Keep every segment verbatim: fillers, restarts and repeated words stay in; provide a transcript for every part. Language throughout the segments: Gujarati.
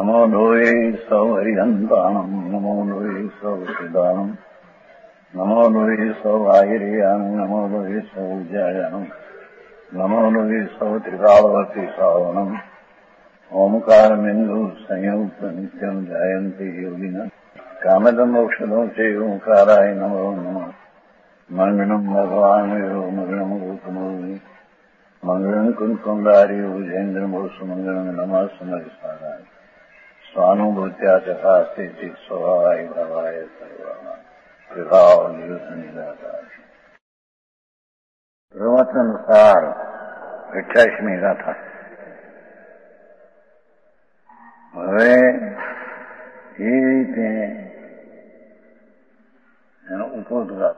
નમો લોહે સૌ હરિહંતાણમ નમો લોહે સૌ સિદ્ધાણમ નમો લોહે સૌ આયર્યાણમ નમો લોહે સૌ જયાણમ નમો લોહે સૌ ત્રિકાળવતી શ્રાવણમ ઓમકારમિંદુ સંયુક્ત નિત્યમ જાયંતી યોગિના કામદમ મોક્ષદો છે ઓંકારાય નમો નમઃ મંગળમ ભગવાન મંગળમ ગોતમોહિ મંગળમ કુંકુંડારી ઉજેન્દ્રમોષ મંગળમ નમઃ સમરિસારાય સ્વાનુભૂત્યા ચકાસ્તે ચિત સ્વભાવાય ભાવાય સર્વા વિભાવ નિદાતા પ્રવચનસાર અઠ્યાસીમી ગાથા. હવે એ રીતે એનો ઉपोદઘાત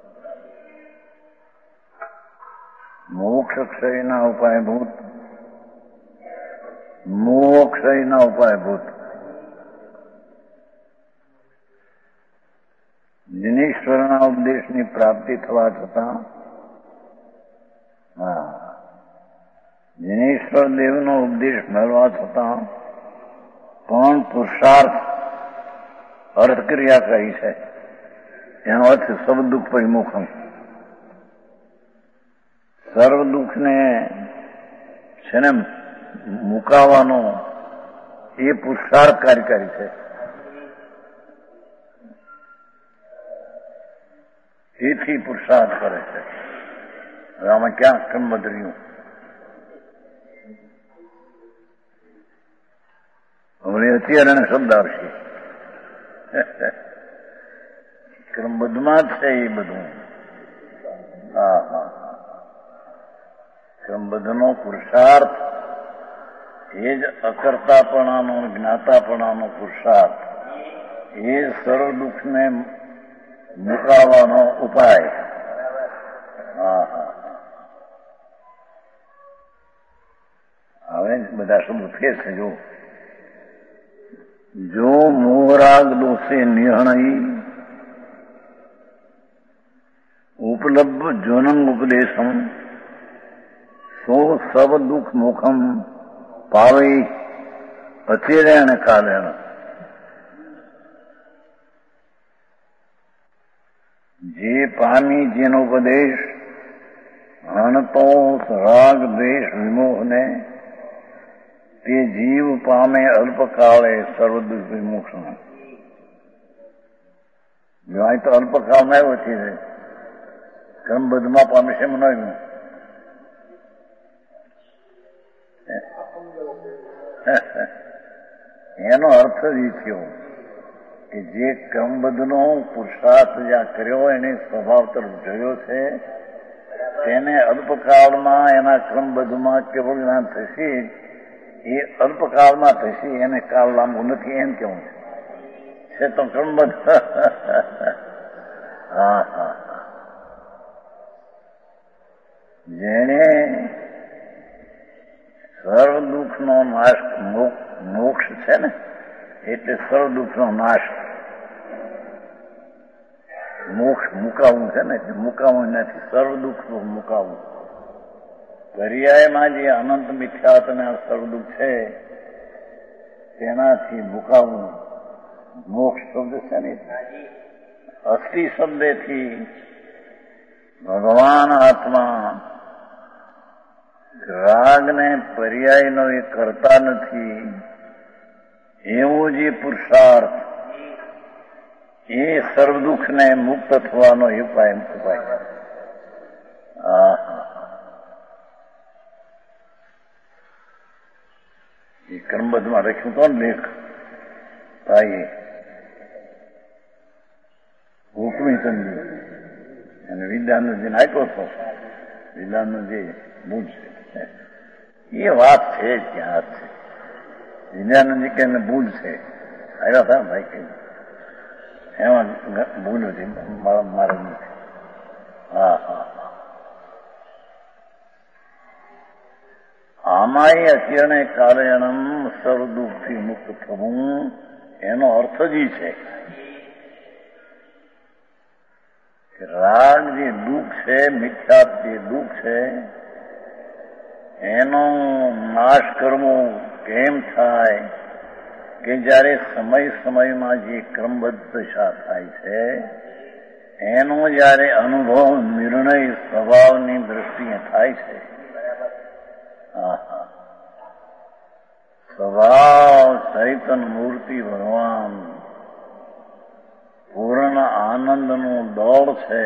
મોક્ષ ક્ષયના ઉપાયભૂત મોક્ષયના ઉપાયભૂત જિનેશ્વરના ઉપદેશની પ્રાપ્તિ થવા છતાં હા જિનેશ્વર દેવનો ઉપદેશ મળવા છતાં પણ પુરુષાર્થ અર્થક્રિયા કરી છે. એનો અર્થ સબ દુઃખ પરિમુખમ. સર્વ દુઃખને છે ને મુકાવાનો એ પુરુષાર્થ કાર્યકારી છે. એથી પુરુષાર્થ કરે છે. હવે આમાં ક્યાં ક્રમબદ્ધ રહ્યું? હવે અત્યારે શબ્દ આવશે ક્રમબદ્ધમાં જ છે એ બધું. હા હા ક્રમબદ્ધનો પુરુષાર્થ એ જ અકર્તાપણાનો જ્ઞાતાપણાનો પુરુષાર્થ એ સર્વ દુઃખને મુકાવાનો ઉપાય. હા હા હવે બધા શબ્દો ફેર છે. જો જો મોહરાગ દોષે નિર્ણય ઉપલબ્ધ જોનંગ ઉપદેશમ સો સબ દુઃખ મુખમ પાવે અચેરેણ કાલેણ. જે પામી જેનો ઉપદેશ હણતો રાગ દ્વેષ વિમોહને તે જીવ પામે અલ્પકાળે સર્વ દુઃખ વિમોક્ષણ. જો અહીં તો અલ્પકાળમાં આવ્યો છે ક્રમબદ્ધમાં પામે છે મનાવ્યું. એનો અર્થ જ એ થયો કે જે ક્રમબદ્ધનો પુરુષાર્થ જ્યાં કર્યો એને સ્વભાવ તરફ જોયો છે તેને અલ્પકાળમાં એના ક્રમબદ્ધમાં કેવળ જ્ઞાન થશે. એ અલ્પકાળમાં થશે, એને કાળ લાંબુ નથી એમ કેવું છે તો ક્રમબદ્ધ. હા હા જેણે સર્વ દુઃખનો નાશ મોક્ષ છે ને એટલે સર્વ દુઃખનો નાશ. મોક્ષ મુકાવવું છે ને એટલે મુકાવવું નથી, સર્વ દુઃખનું મુકાવવું. પર્યાયમાં જે અનંત મિથ્યાત્વના સર્વ દુઃખ છે તેનાથી મુકાવવું મોક્ષ શબ્દ છે ને. અસ્થિ શબ્દેથી ભગવાન આત્મા રાગને પર્યાયનો એ કરતા નથી એવો જે પુરુષાર્થ એ સર્વ દુઃખને મુક્ત થવાનો ઉપાય ઉપાય. હા એ ક્રમબદ્ધમાં લખ્યું તો લેખ ભાઈ ગોકુળચંદી અને વિદ્યાનંદજીને આપ્યો હતો. વિદ્યાનંદજી બુજ છે એ વાત છે ત્યાં છે. વિદ્યાનંદજી કે ભૂલ છે આવ્યા હતા ભાઈ કે એમાં ભૂલ હતી મારે નથી. હા હા આમાંય અત્યારે કારણમ સર્વ દુઃખથી મુક્ત થવું એનો અર્થ જ છે કે રાગ જે દુઃખ છે, મિથ્યાત્વ જે દુઃખ છે એનો નાશ કરવો કેમ થાય કે જ્યારે સમય સમયમાં જે ક્રમબદ્ધ દશા થાય છે એનો જ્યારે અનુભવ નિર્ણય સ્વભાવની દ્રષ્ટિએ થાય છે, આહા, સ્વભાવ ચૈતન મૂર્તિ ભગવાન પૂર્ણ આનંદનું દોડ છે,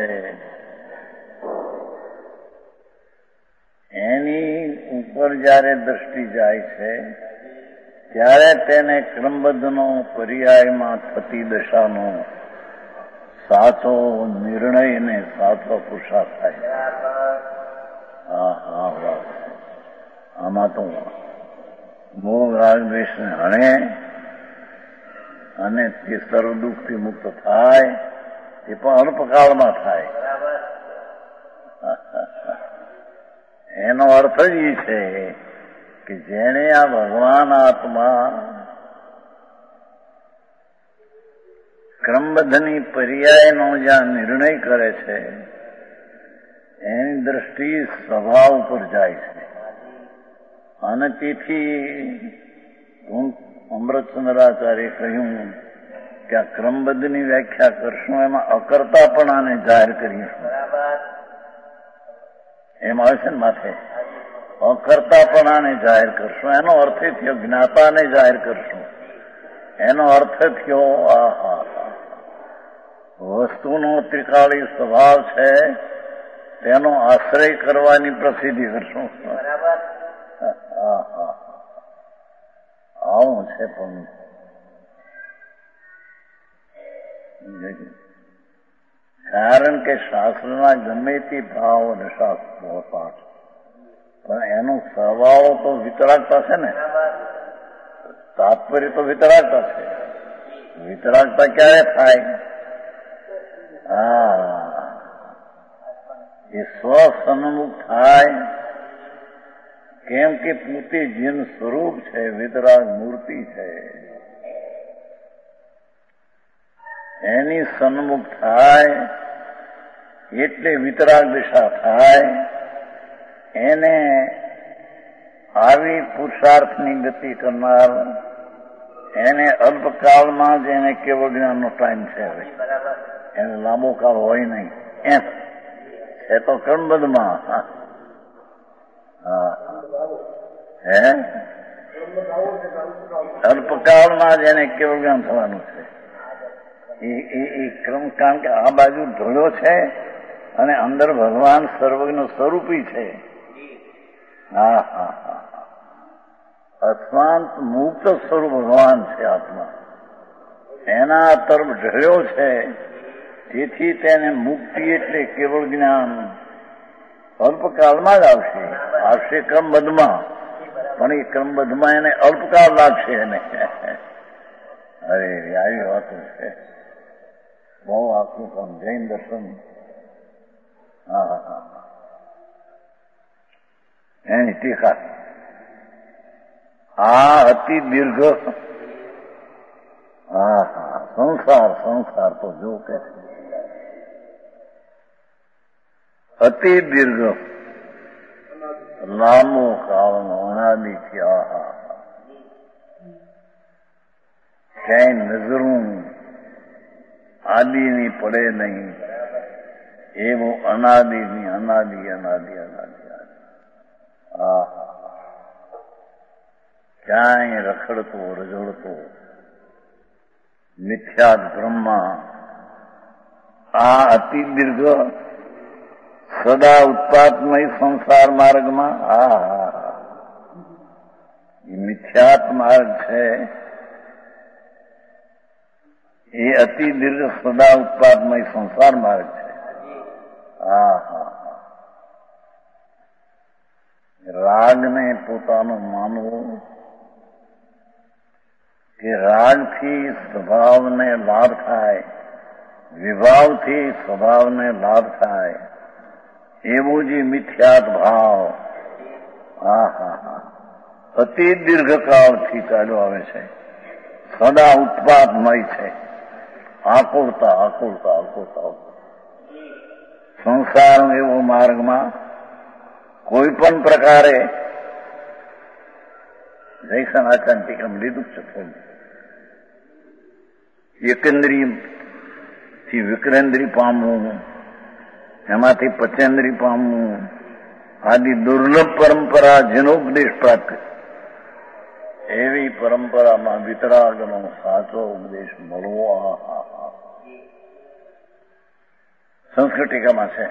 એની ઉપર જ્યારે દ્રષ્ટિ જાય છે ત્યારે તેને ક્રમબદ્ધનો પર્યાયમાં થતી દશાનો સાચો નિર્ણય ને સાચો પુરુષાર્થ થાય. હા હા વાત આમાં તો મોહ રાગદ્વેષને હણે અને તે સર્વ દુઃખથી મુક્ત થાય તે પણ અલ્પકાળમાં થાય. એનો અર્થ જ એ છે કે જેણે આ ભગવાન આત્મા ક્રમબદ્ધની પર્યાયનો જ્યાં નિર્ણય કરે છે એની દ્રષ્ટિ સ્વભાવ ઉપર જાય છે. અને તેથી અમૃતચંદ્રાચાર્ય કહ્યું કે આ ક્રમબદ્ધની વ્યાખ્યા કરશું એમાં અકર્તાપણાને જાહેર કરીશું. એમ આવે છે ને માથે અકર્તાપણાને જાહેર કરશું, એનો અર્થ થયો જ્ઞાતાને જાહેર કરશું. એનો અર્થ થયો આહા વસ્તુનો ત્રિકાળી સ્વભાવ છે તેનો આશ્રય કરવાની પ્રસિદ્ધિ કરશું. આવું છે પણ કારણ કે શાસ્ત્રના ગમે તે ભાવ અને શાસ્ત્રો પાઠ પણ એનો સ્વભાવ તો વિતરાગતા છે ને, તાત્પર્ય તો વિતરાગતા છે. વિતરાગતા ક્યારે થાય? હા, એ સ્વસન્મુખ થાય. કેમ કે પોતે જીન સ્વરૂપ છે, વિતરાગ મૂર્તિ છે, એની સન્મુખ થાય એટલે વિતરાગ દિશા થાય. એને આવી પુરુષાર્થની ગતિ કરનાર એને અલ્પકાળમાં જ એને કેવળ જ્ઞાનનો ટાઈમ છે. હવે એને લાંબો કાળ હોય નહીં. એમ છે તો ક્રમબદ્ધમાં હા હે અલ્પકાળમાં જ એને કેવળ જ્ઞાન થવાનું છે. એ ક્રમ કારણ કે આ બાજુ ઢોળ્યો છે અને અંદર ભગવાન સર્વજ્ઞ સ્વરૂપી છે. હા હા હા અત્માંત મુક્ત સ્વરૂપ ભગવાન છે આત્મા. એના તરફ ઢળ્યો છે તેથી તેને મુક્તિ એટલે કેવળ જ્ઞાન અલ્પકાળમાં જ આવશે. આવશે ક્રમબદ્ધમાં, પણ એ ક્રમબદ્ધમાં એને અલ્પકાળ લાગશે. એને અરે આવી વાતો છે બહુ આખું કામ. જૈન દર્શન હા હા એની ટીકા આ અતિ દીર્ઘ હા હા સંસાર સંસાર તો જો કે અતિ દીર્ઘ લાંબો કાળનો અનાદિથી આહા ક્યાંય નજરું આદિની પડે નહીં એવું અનાદિની અનાદિ અનાદિ અનાદિ આહા ક્યાંય રખડતો રજોડતો મિથ્યાત બ્રહ્મા આ અતિ દીર્ઘ સદા ઉત્પાદમય સંસાર માર્ગમાં આ મિથ્યાત માર્ગ છે. એ અતિ દીર્ઘ સદા ઉત્પાદમય સંસાર માર્ગ છે. હા હા રાગને પોતાનું માનવું કે રાગથી સ્વભાવને લાભ થાય, વિભાવથી સ્વભાવને લાભ થાય, એવું જે મિથ્યાત ભાવ હા હા હા અતિ દીર્ઘકાળથી ચાલ્યો આવે છે. સદા ઉત્પાદમય છે. આકુળતા આકુળતા આકુળતા સંસાર એવો માર્ગમાં કોઈ પણ પ્રકારે જૈસન આચાર્ય ટીકમ લીધું છે થોડું એકેન્દ્રિયથી વિકરેન્દ્રિય પામવું, એમાંથી પચેન્દ્રિય પામવું, આદિ દુર્લભ પરંપરા જેનો ઉપદેશ પ્રાપ્ત એવી પરંપરામાં વિતરાગનો સાચો ઉપદેશ મળવો સંસ્કૃત ટીકામાં છે.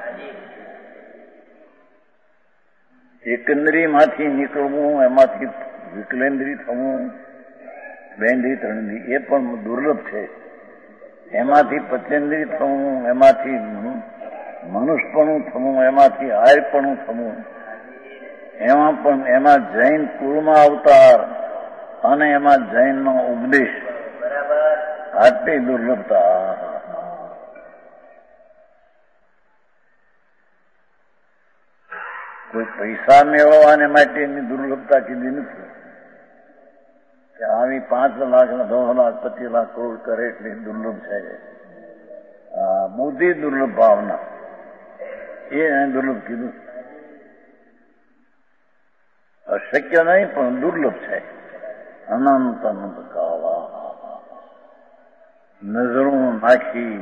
એકેન્દ્રિયમાંથી નીકળવું, એમાંથી વિકલેન્દ્રિય થવું, બેન્દ્રિય ત્રણેન્દ્રિય એ પણ દુર્લભ છે. એમાંથી પચેન્દ્રિય થવું, એમાંથી મનુષ્યપણું થવું, એમાંથી આર્યપણું થવું, એમાં પણ એમાં જૈન કુળમાં અવતાર અને એમાં જૈનનો ઉપદેશ, આટલી દુર્લભતા. કોઈ પૈસા મેળવવાને માટેની દુર્લભતા કીધી નથી કે આવી પાંચ લાખ ને દસ લાખ પચીસ લાખ કરોડ કરે એટલી દુર્લભ છે. બુદ્ધિ દુર્લભ ભાવના એ દુર્લભ કીધું. અશક્ય નહીં પણ દુર્લભ છે. અનંત અનંત કાળા નજરું નાખી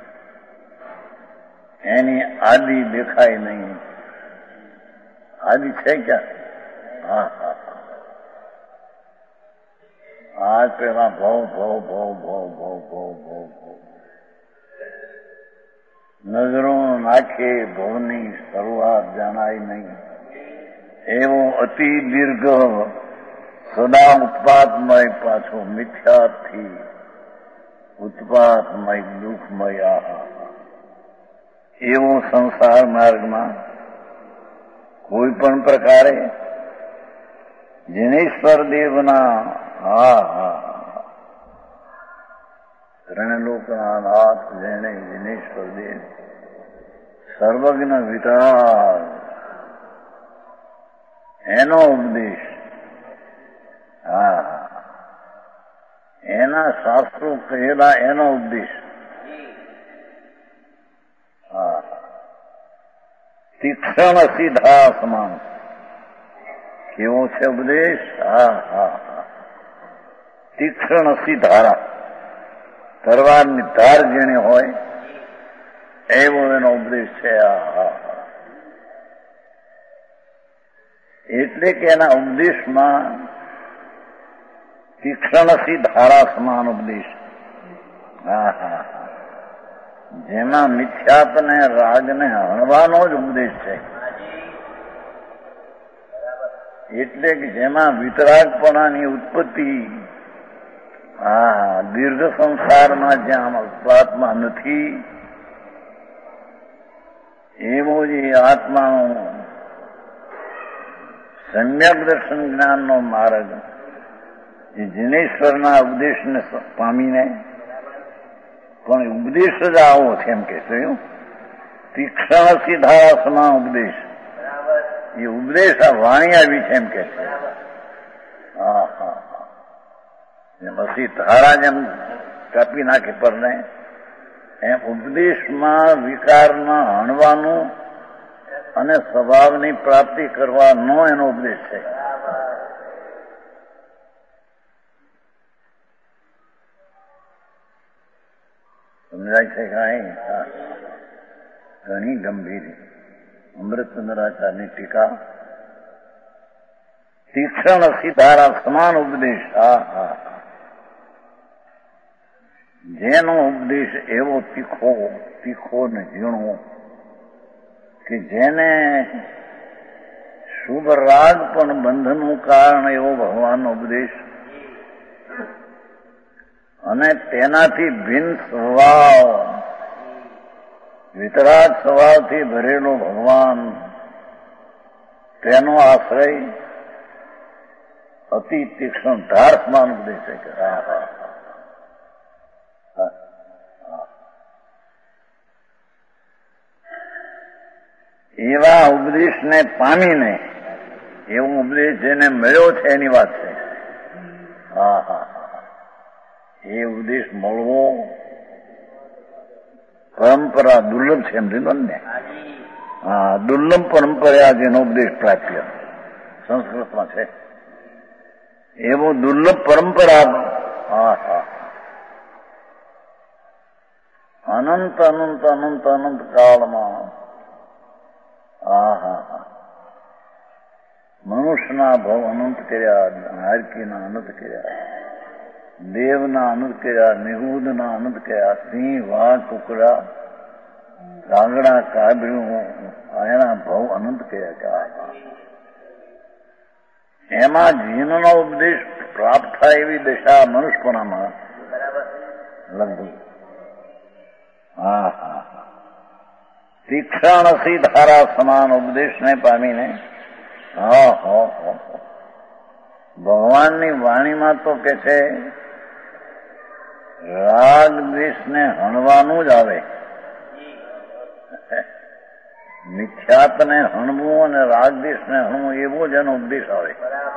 એની આદિ દેખાય નહીં. આદિ છે ક્યાં? હા હા આજ પેલા ભવ ભવ ભવ ભવ ભવ ભવ ભવ ભવ નજરો નાખે ભવની શરૂઆત જાણાય નહીં. એવો અતિ દીર્ઘ સદા ઉત્પાદમય પાછો મિથ્યાથી ઉત્પાદમય દુઃખમય એવો સંસાર માર્ગમાં કોઈ પણ પ્રકારે જિનેશ્વર દેવના હા હા ત્રણલોકના નાથ જેણે જિનેશ્વર દેવ સર્વજ્ઞ વિતરાગ એનો ઉપદેશ, હા એના શાસ્ત્રો કહેલા એનો ઉપદેશ, હા તીક્ષણ સીધા સમાન કેવો છે ઉપદેશ? હા હા હા તીક્ષણ સીધારા તરવારની ધાર જેને હોય એવો એનો ઉપદેશ છે. હા હા એટલે કે એના ઉપદેશમાં તીક્ષણસી ધારા સમાન ઉપદેશ. હા હા જેમાં મિથ્યાત્વને રાગને હણવાનો જ ઉપદેશ છે. એટલે કે જેમાં વિતરાગપણાની ઉત્પત્તિ હા દીર્ઘ સંસારમાં જ્યાં આત્મા નથી એવો જે આત્માનો સમ્યક દર્શન જ્ઞાનનો માર્ગ એ જિનેશ્વરના ઉપદેશને પામીને પણ ઉપદેશ જ આવો છે એમ કે છે. તીક્ષણ સીધા સમાન ઉપદેશ એ ઉપદેશ આ વાણી આવી છે એમ કે છે. હા હા પછી ધારા જેમ કાપી નાખે પરને એમ ઉપદેશમાં વિકારમાં હણવાનું અને સ્વભાવની પ્રાપ્તિ કરવાનો એનો ઉપદેશ છે. સમજાય છે કાંઈ? ઘણી ગંભીર અમૃતચંદ્રાચાર્યની ટીકા તીક્ષણ સીધારા સમાન ઉપદેશ. હા હા જેનો ઉપદેશ એવો તીખો તીખો ને ઝીણો કે જેને શુભ રાગ પણ બંધનનું કારણ એવો ભગવાનનો ઉપદેશ અને તેનાથી ભિન્ન સ્વભાવ વિતરાગ સ્વભાવથી ભરેલો ભગવાન તેનો આશ્રય અતિ તીક્ષ્ણ ધાર સમાન ઉપદેશ છે. હા હા એવા ઉપદેશને પામીને એવો ઉપદેશ જેને મળ્યો છે એની વાત છે. હા હા એ ઉપદેશ મળવો પરંપરા દુર્લભ છે એમ લીધું ને. હા દુર્લભ પરંપરા જેનો ઉપદેશ પ્રાપ્ય સંસ્કૃતમાં છે એવો દુર્લભ પરંપરા. હા હા અનંત અનંત અનંત અનંત કાળમાં આહા મનુષ્યના ભવ અનંત કર્યા, હારકીના અનંત કર્યા, દેવના અનંત કર્યા, નિરુદ્ધના અનંત કર્યા, સિંહ વાઘ કુકડા કાગડા કાબર્યું એના ભવ અનંત કર્યા. એમાં જીનનો ઉપદેશ પ્રાપ્ત થાય એવી દશા મનુષ્યપણામાં લગભગ હા હા તીક્ષણ સી ધારા સમાન ઉપદેશને પામીને હા હો હો ભગવાનની વાણીમાં તો કે છે રાગ દ્વેષને હણવાનું જ આવે. મિથ્યાતને હણવું અને રાગ દ્વેષને હણવું એવો જ એનો ઉપદેશ આવે.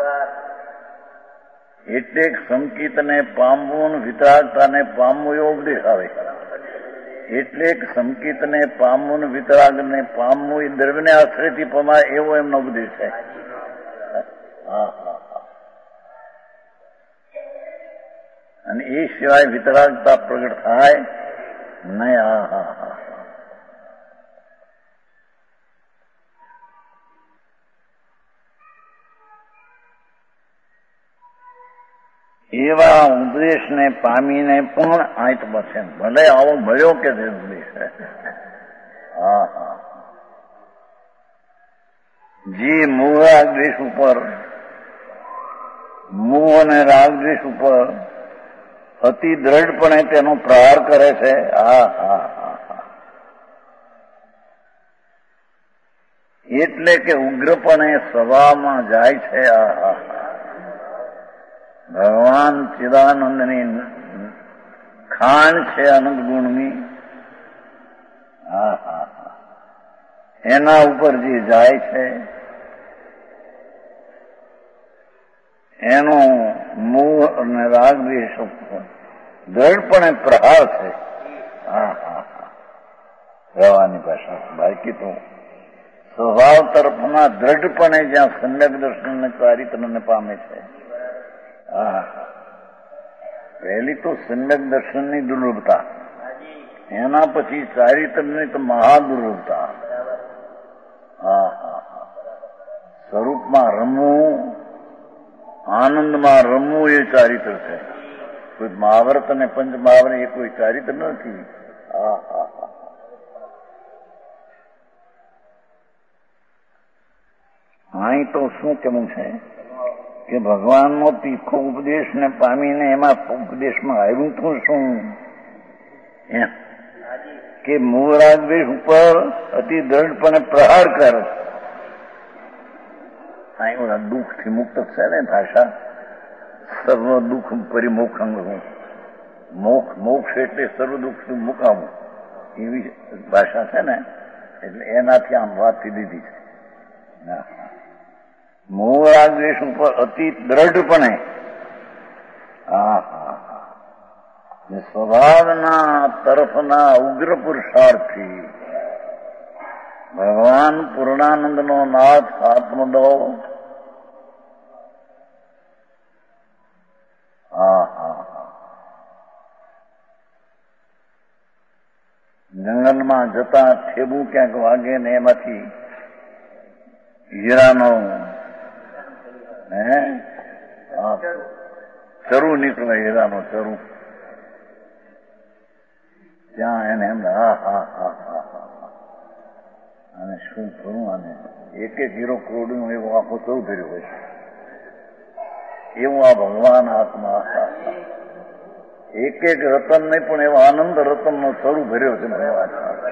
એટલે સંકિતને પામવું, વિતરાગતાને પામવું એવો ઉપદેશ આવે. એટલે સંકિતને પામવું, વિતરાગને પામવું એ દ્રવ્યને આશ્રયથી પમાય એવો એમનો ઉપદેશ છે. હા હા અને એ સિવાય વિતરાગતા પ્રગટ થાય નહીં. હા હા હા એવા ઉપદેશને પામીને પણ આંત બસે. ભલે આવો મળ્યો કે તે ઉપદેશ. હા હા જે મોહ રાગ દ્વેષ ઉપર મોહ અને રાગ દ્વેષ ઉપર અતિ દ્રઢપણે તેનો પ્રહાર કરે છે. હા હા હા હા એટલે કે ઉગ્રપણે સ્વભાવમાં જાય છે. આ હા ભગવાન ચિદાનંદની ખાણ છે અનંત ગુણની. હા હા હા એના ઉપર જે જાય છે એનો મોહ અને રાગ દ્વેષ ઉપર દ્રઢપણે પ્રહાર છે. હા હા હા રહેવાની ભાષા બાકી તો સ્વભાવ તરફના દ્રઢપણે જ્યાં સમ્યક દર્શન ચારિત્રને પામે છે. હા પહેલી તો સમ્યક દર્શનની દુર્લભતા, એના પછી ચારિત્રની તો મહાદુર્લભતા. હા હા હા સ્વરૂપમાં રમવું, આનંદમાં રમવું એ ચારિત્ર છે. કોઈ મહાવર્ત અને પંચ મહાવર્ત એ કોઈ ચારિત્ર નથી. હા હા હા અહીં તો શું કેવું છે કે ભગવાનનો તીખો ઉપદેશને પામીને એમાં ઉપદેશમાં આવ્યું તો શું એમ કે મોહરાગ દ્વેષ ઉપર અતિ દ્રઢપણે પ્રહાર કરે. અહીં દુઃખથી મુક્ત છે ને ભાષા. સર્વ દુઃખ પરિમોક્ષ મોક્ષ મોક્ષ એટલે સર્વ દુઃખથી મુકાવું એવી ભાષા છે ને, એટલે એનાથી આમ વાતથી દીધી છે. મોહ રાગ દ્વેષ ઉપર અતિ દ્રઢપણે હા હા હા સ્વભાવના તરફના ઉગ્ર પુરુષાર્થથી ભગવાન પૂર્ણાનંદનો નાથ આત્મદો હા હા હા જંગલમાં જતા ઠેબું ક્યાંક વાગે ને એમાંથી હીરાનો હે ચરુ નીકળે, હીરાનો ચરુ. ત્યાં એને એમ હા હા હા હા હા અને શું કરું આને એક એક હીરો ક્રોડ્યું એવો આખો ચૌ ધર્યો હોય છે. એવું આ ભગવાન આત્મા એક એક રતન નહીં પણ એવો આનંદ રતનનો ચરુ ભર્યો છે ભગવાન.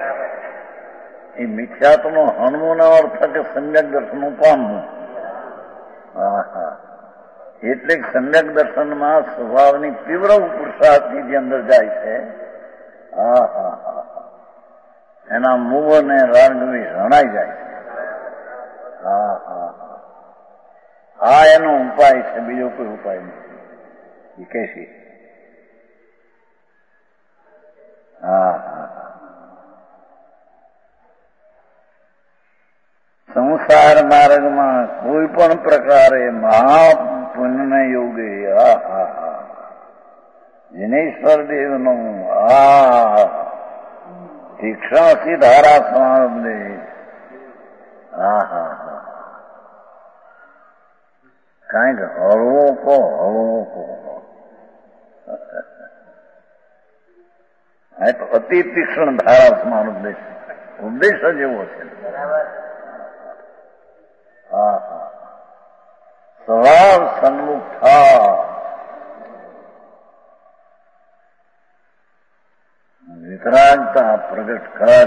એ મિથ્યાત્વનો હણમોનો અર્થ કે સમ્યક દર્શનનું પામવું. હા હા એટલે સમ્યક દર્શનમાં સ્વભાવની તીવ્ર પુરુષાર્થની જે અંદર જાય છે. હા હા હા એના મોહ અને રાગની રણાઈ જાય છે. હા હા હા આ એનો ઉપાય છે, બીજો કોઈ ઉપાય નથી. એ કે છે હા હા સંસાર માર્ગમાં કોઈ પણ પ્રકારે મહાપુણ્યને યોગે હા હા હા જિનેશ્વર દેવનો આ તીક્ષ્ણ સી ધારા સમાન હા હા હા કાંઈક હળવો કહો હળવો કહો અતિ તીક્ષ્ણ ધારા સમાન ઉપદેશ ઉપદેશ જ એવો છે. હા હા સ્વભાવ સન્મુખ થા વિતરાગતા પ્રગટ કર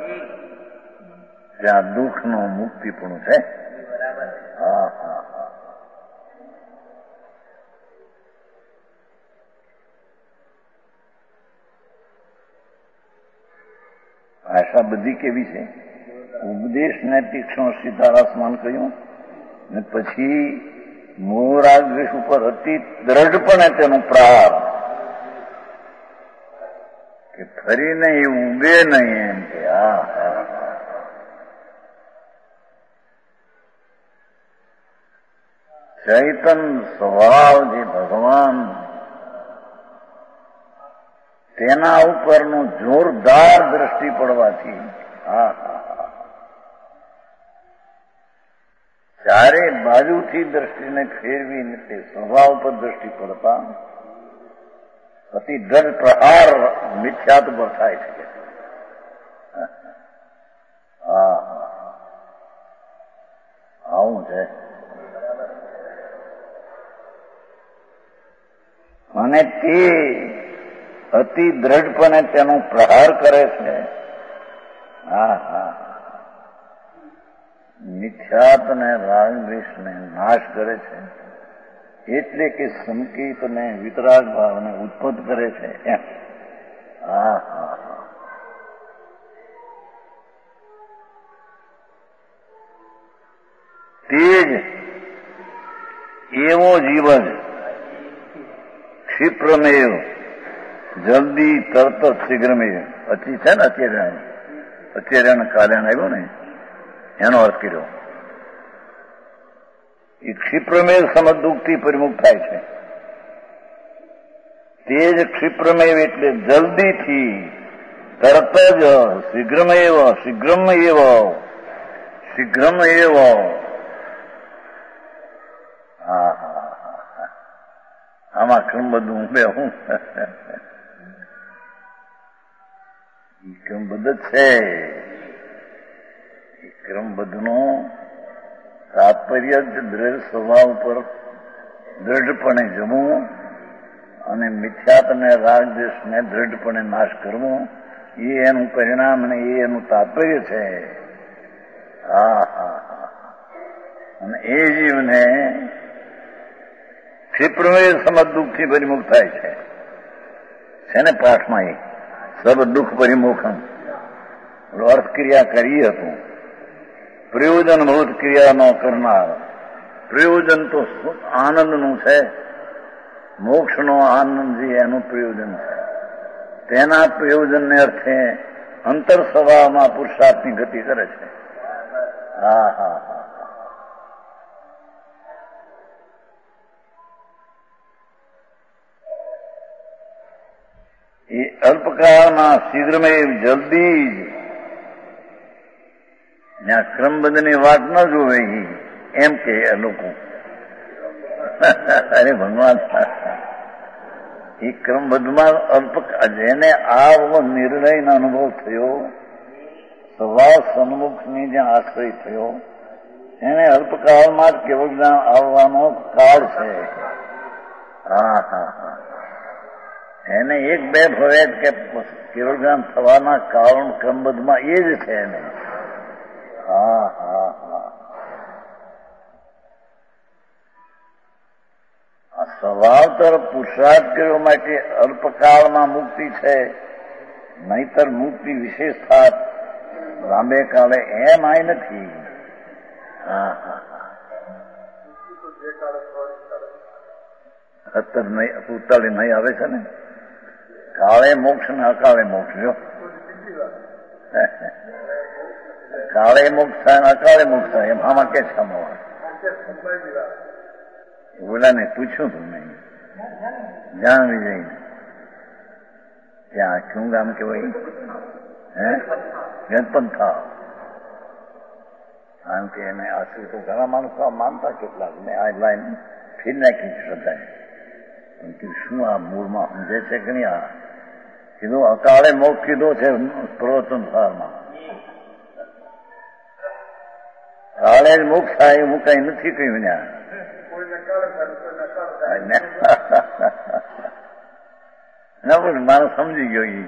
ત્યાં દુઃખનું મુક્તિપણું છે. હા હા હા ભાષા બધી કેવી છે. ઉપદેશને તીક્ષ્ણ સીધારાસમાન કહ્યું ને પછી મોરાગ દ્વેષ ઉપર અતિ દ્રઢપણે તેનું પ્રહાર કે ફરીને એ ઉગે નહીં એમ કે હા હા ચૈતન સ્વભાવ જે ભગવાન તેના ઉપરનું જોરદાર દ્રષ્ટિ પડવાથી હા હા ચારે બાજુથી દ્રષ્ટિને ફેરવીને તે સ્વભાવ પર દ્રષ્ટિ પડતા અતિ દ્રઢ પ્રહાર મિથ્યાત પર થાય છે. હા આવું છે. અને તે અતિ દ્રઢપણે તેનો પ્રહાર કરે છે. હા હા મિથ્યાત ને રાગ દ્વેષને નાશ કરે છે. એટલે કે સંકેત ને વિતરાગ ભાવને ઉત્પન્ન કરે છે એમ. હા હા હા તે જ એવો જીવન ક્ષિપ્રમેવ જલ્દી તરત જ શીઘ્રમેવ અતિ છે ને અત્યારે અત્યારે કાલ્યાણ આવ્યો ને એનો અર્થ કર્યો. એ ક્ષિપ્રમેવ સમદુઃખથી પરિમુખ થાય છે. તે જ ક્ષિપ્રમેવ એટલે જલ્દીથી તરત જ શીઘ્રમેવ શીઘ્રમ એવ શીઘ્રમ એવ હા હા આમાં ક્રમબદ્ધ હું બે હું એ ક્રમબદ્ધ છે. એ ક્રમબદ્ધનું તાત્પર્ય જ દ્રઢ સ્વભાવ પર દ્રઢપણે જમવું અને મિથ્યાત ને રાગ દ્વેષને દ્રઢપણે નાશ કરવો એ એનું પરિણામ ને એ એનું તાત્પર્ય છે. હા હા હા અને એ જીવને ક્ષિપ્રમેવ સમદુઃખથી પરિમુખ થાય છે. છે ને પાઠમાં એ સબ દુઃખ પરિમુખમ અર્થ ક્રિયા કરી હતું. પ્રયોજનભૂત ક્રિયા ન કરનાર. પ્રયોજન તો આનંદનું છે. મોક્ષનો આનંદ જે એનું પ્રયોજન છે. તેના પ્રયોજનને અર્થે અંતર સ્વભાવમાં પુરુષાર્થની ગતિ કરે છે. હા હા હા એ અલ્પકાળમાં શીઘ્રમેવ જલ્દી જ ત્યાં ક્રમબદ્ધની વાત ન જોવે એમ કે લોકો અરે ભગવાન એ ક્રમબદ્ધમાં અલ્પ જેને આ નિર્ણયનો અનુભવ થયો સ્વભાવ સન્મુખની જ્યાં આશ્રય થયો એને અલ્પકાળમાં જ કેવળ જ્ઞાન આવવાનો કાળ છે. હા હા હા એને એક બે ભવે કે કેવળ જ્ઞાન થવાના કારણ ક્રમબદ્ધમાં એ જ છે એને. હા હા હા આ સ્વભાવ તરફ પુરુષાર્થ કરવા માટે અલ્પકાળમાં મુક્તિ છે. નહીતર મુક્તિ વિશેષ થાત લાંબે કાળે એમ આય નથી. હા હા સત્તર નહીં ઉતાળી નહીં આવે છે ને કાળે મોક્ષ ને અકાળે મોક્ષ જો કાળે મોક્ષ થાય ને અકાળે મોક્ષ થાય એમ આમાં કે છે ઓલાને પૂછ્યું તું મેં જાણવી જઈને ત્યાં ક્યું ગામ કેવાય હે વેદપંથા. કારણ કે એને આશ્રિત તો ઘણા માણસો માનતા કેટલાક મેં આ લાઈન ફીર નાખી શ્રદ્ધા. શું આ મૂળમાં સમજે છે કે નહીં? આ કીધું અકાળે મોક્ષ કીધો છે પ્રવચન સારમાં. કાળે જ મોક્ષ થાય હું કઈ નથી કહ્યું ત્યાં. ના પણ મારો સમજી ગયો એ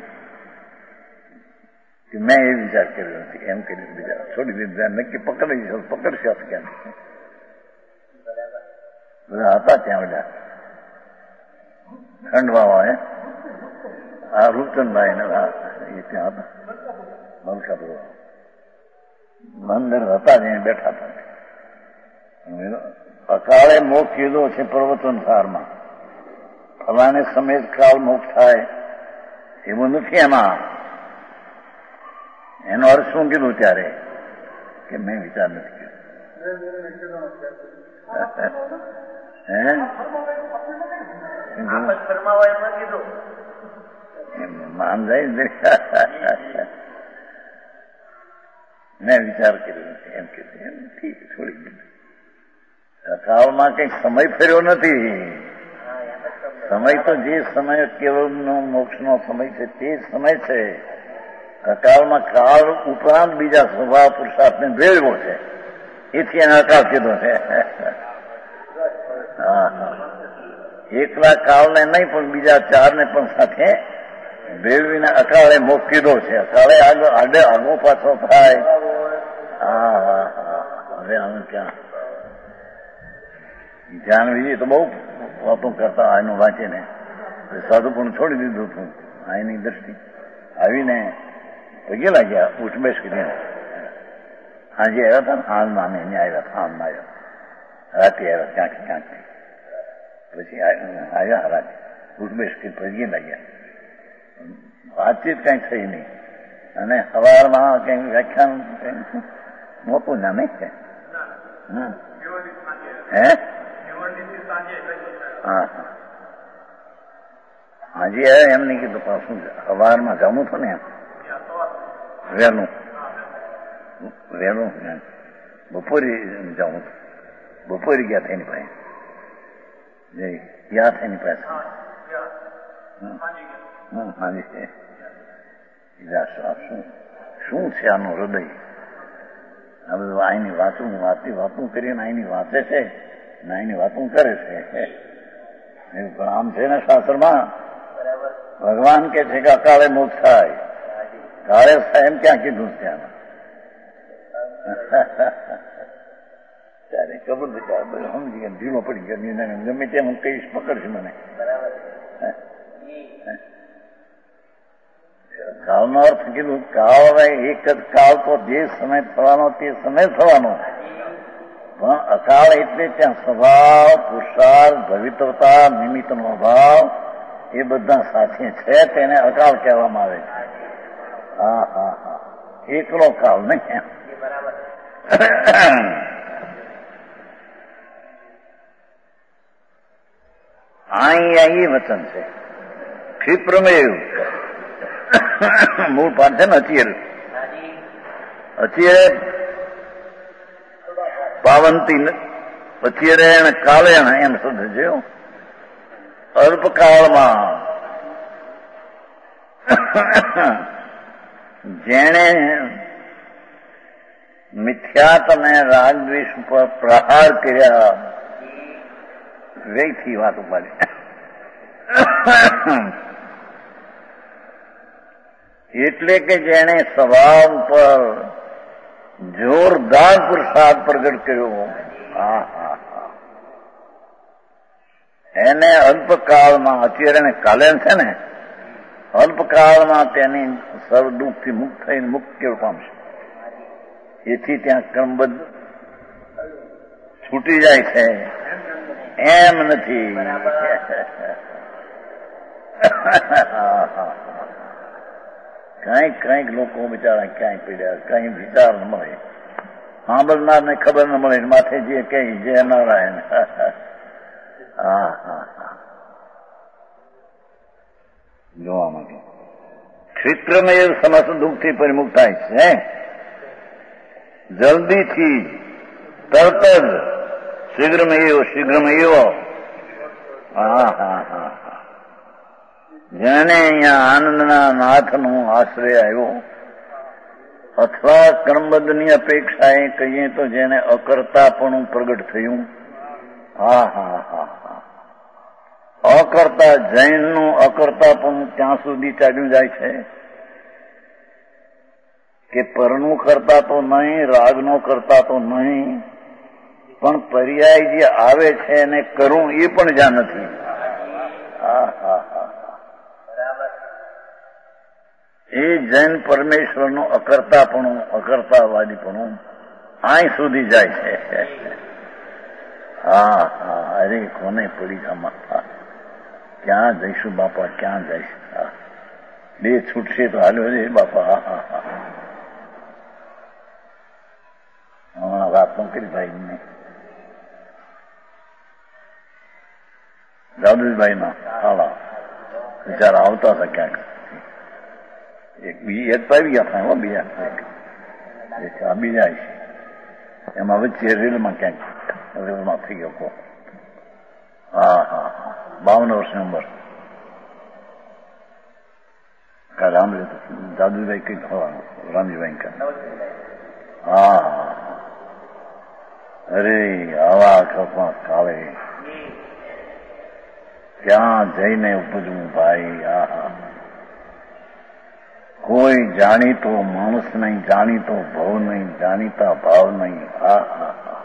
કે મેં એ વિચાર કર્યો નથી એમ કર્યું. બીજા છોડી દીધું નક્કી પકડી પકડશે ક્યાં બધા હતા ત્યાં બધા ખંડવાવા હે આ રૂપચંદભાઈ ને એ ત્યાં હતા મલકાપુર મંદિર હતા જ બેઠા હતા. અકાળે મોક્ષ કીધો છે પ્રવચન સારમાં. ફલાને સમય કાળ મોક્ષ થાય એવું નથી એમાં. એનો અર્થ શું કીધું ત્યારે કે મેં વિચાર નથી કર્યો. હે માન જાય મેં વિચાર કર્યો નથી એમ કીધું. એમ ઠીક છોડી દીધું. કાળમાં કઈ સમય ફેર્યો નથી. સમય તો જે સમય કેવળનો મોક્ષનો સમય છે તે સમય છે. અકાળમાં કાળ ઉપરાંત બીજા સ્વભાવ પુરુષાર્થને ભેળવો છે એથી એને અકાળ કીધો છે. હા એકલા કાળને નહીં પણ બીજા ચારને પણ સાથે ભેળવીને અકાળે મોક્ષ કીધો છે. અકાળે આગળ આડે આગો પાછો થાય. હા હા હા હવે આમ ક્યાં ધ્યાન વિજય તો બહુ વાતો કરતા એનું વાંચીને સાધુ પણ છોડી દીધું હતું. એની દ્રષ્ટિ આવીને પગે લાગ્યા ઉઠ બેસ કરીને. હાજે આવ્યા હતા ને હાલમાં અમે અહીંયા આવ્યા હતા. હાલમાં આવ્યા રાતે આવ્યા ક્યાંક ક્યાંક પછી આવ્યા રાતે ઉઠ બેસ કરીને પગે લાગ્યા. વાતચીત કઈ થઈ નહીં. અને સવારમાં કઈ વ્યાખ્યાન કઈ મોટું ના નહીં છે. હે હા હા હાજી આવ્યા એમ નહીં કીધું પાછું સવારમાં જમું છું ને એમ વહેલું વહેલું બપોરે જાઉં બપોરે ગયા થઈને પાસે યા થઈને પાસે હાજી શું શું છે આનું હૃદય? આ બધું અહીંની વાતું વાતી વાતું કરીને અહીંની વાંચે છે ને અહીંની વાતું કરે છે. પણ આમ છે ને શાસ્ત્રમાં ભગવાન કે છે કે અકાળે મોક્ષ થાય. કાળે થાય એમ ક્યાં કીધું ત્યાં? ત્યારે ખબર સમજી ગયા ઢીલો પડી ગયો. ગમે તેમ હું કહીશ પકડશે મને. કાળનો અર્થ કીધું કાળ એક જ કાળ તો જે સમય થવાનો તે સમય થવાનો. પણ અકાળ એટલે ત્યાં સ્વભાવ પુરુષાર્થ ભવિતવતા નિમિત્તનો અભાવ એ બધા સાથે છે તેને અકાળ કહેવામાં આવે છે. હા હા હા એકલો કાળ નહીં. અહીં એ વચન છે ક્ષિપ્રમેવ મૂળ પાઠ છે ને અત્યારે અત્યારે પાવંતી અત્યારે એને કાલે એમ શબ્દ છે. અલ્પકાળમાં જેણે મિથ્યાત અને રાગદ્વેષ ઉપર પ્રહાર કર્યા વેગથી વાત ઉપાડી. એટલે કે જેણે સ્વભાવ પર જોરદાર પુરુષાર્થ પ્રગટ કર્યો હા હા હા એને અલ્પકાળમાં અત્યારે એને કાલે છે ને અલ્પકાળમાં તેની સર્વ દુઃખથી મુક્ત થઈને મુક્ત કેવું પામશે. એથી ત્યાં ક્રમબદ્ધ છૂટી જાય છે એમ નથી. કઈક કઈક લોકો બિચારા ક્યાંય પીડ્યા કઈ વિચાર ન મળે સાંભળનાર ને ખબર ન મળે માથે જે કઈ જે નારાયણ. હા હા હા જોવા માટે શીઘ્રમેવ સમસ્ત દુઃખથી પરિમુક્ત થાય છે. જલ્દીથી તરત જ શીઘ્રમેવ શીઘ્રમેવ. હા હા હા હા જેને અહીંયા આનંદના નાથનો આશ્રય આવ્યો, અથવા કર્મબદ્ધની અપેક્ષાએ કહીએ તો જેને અકર્તાપણું પ્રગટ થયું. હા હા હા હા અકર્તા જૈનનું અકર્તાપણું ત્યાં સુધી ચાલ્યું જાય છે કે પરનું કરતા તો નહીં, રાગનો કરતા તો નહીં, પણ પર્યાય જે આવે છે એને કરું એ પણ જ્યાં નથી. હા હા હા એ જૈન પરમેશ્વરનું અકર્તાપણું અકર્તાવાદીપણું અહીં સુધી જાય છે. હા હા અરે કોને પડી આમાં? ક્યાં જઈશું બાપા, ક્યાં જઈશું? બે છૂટશે તો હાલ્યો રે બાપા. હા હા હા હમણાં વાત ન કરી ભાઈ ને જાદુભાઈ ના હાલા બિચારા આવતા હતા ક્યાંક. એક બીજી એક તો આવી ગયા હતા બીજા એક આ બીજા છે એમાં વચ્ચે રેલમાં ક્યાંક રેલમાં થઈ ગયો કો. હા હા હા બાવન વર્ષ નંબર કાલે આંબળે તો જાદુભાઈ કઈ થવાનું રામજીભાઈ કા. હા અરે આવા કપા કાળે ક્યાં જઈને ઉપજવું ભાઈ? આ હા કોઈ જાણીતો માણસ નહીં, જાણીતો ભાવ નહીં, જાણીતા ભાવ નહીં. હા હા હા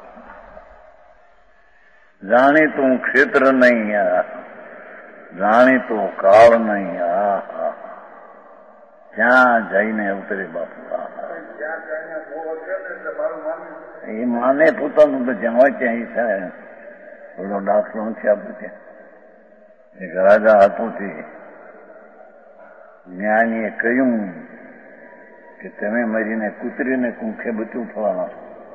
જાણીતું ક્ષેત્ર નહીં, જાણીતો કાળ નહીં. હા હા ક્યાં જઈને ઉતરે બાપુ? એ માને પોતાનું તો જ્યાં હોય ત્યાં છે. થોડો દાખલો નથી આપું ત્યાં એક રાજા હતું તે જ્ઞાનીએ કહ્યું કે તમે મરીને કૂતરીને કુંખે બચ્યું થવાના.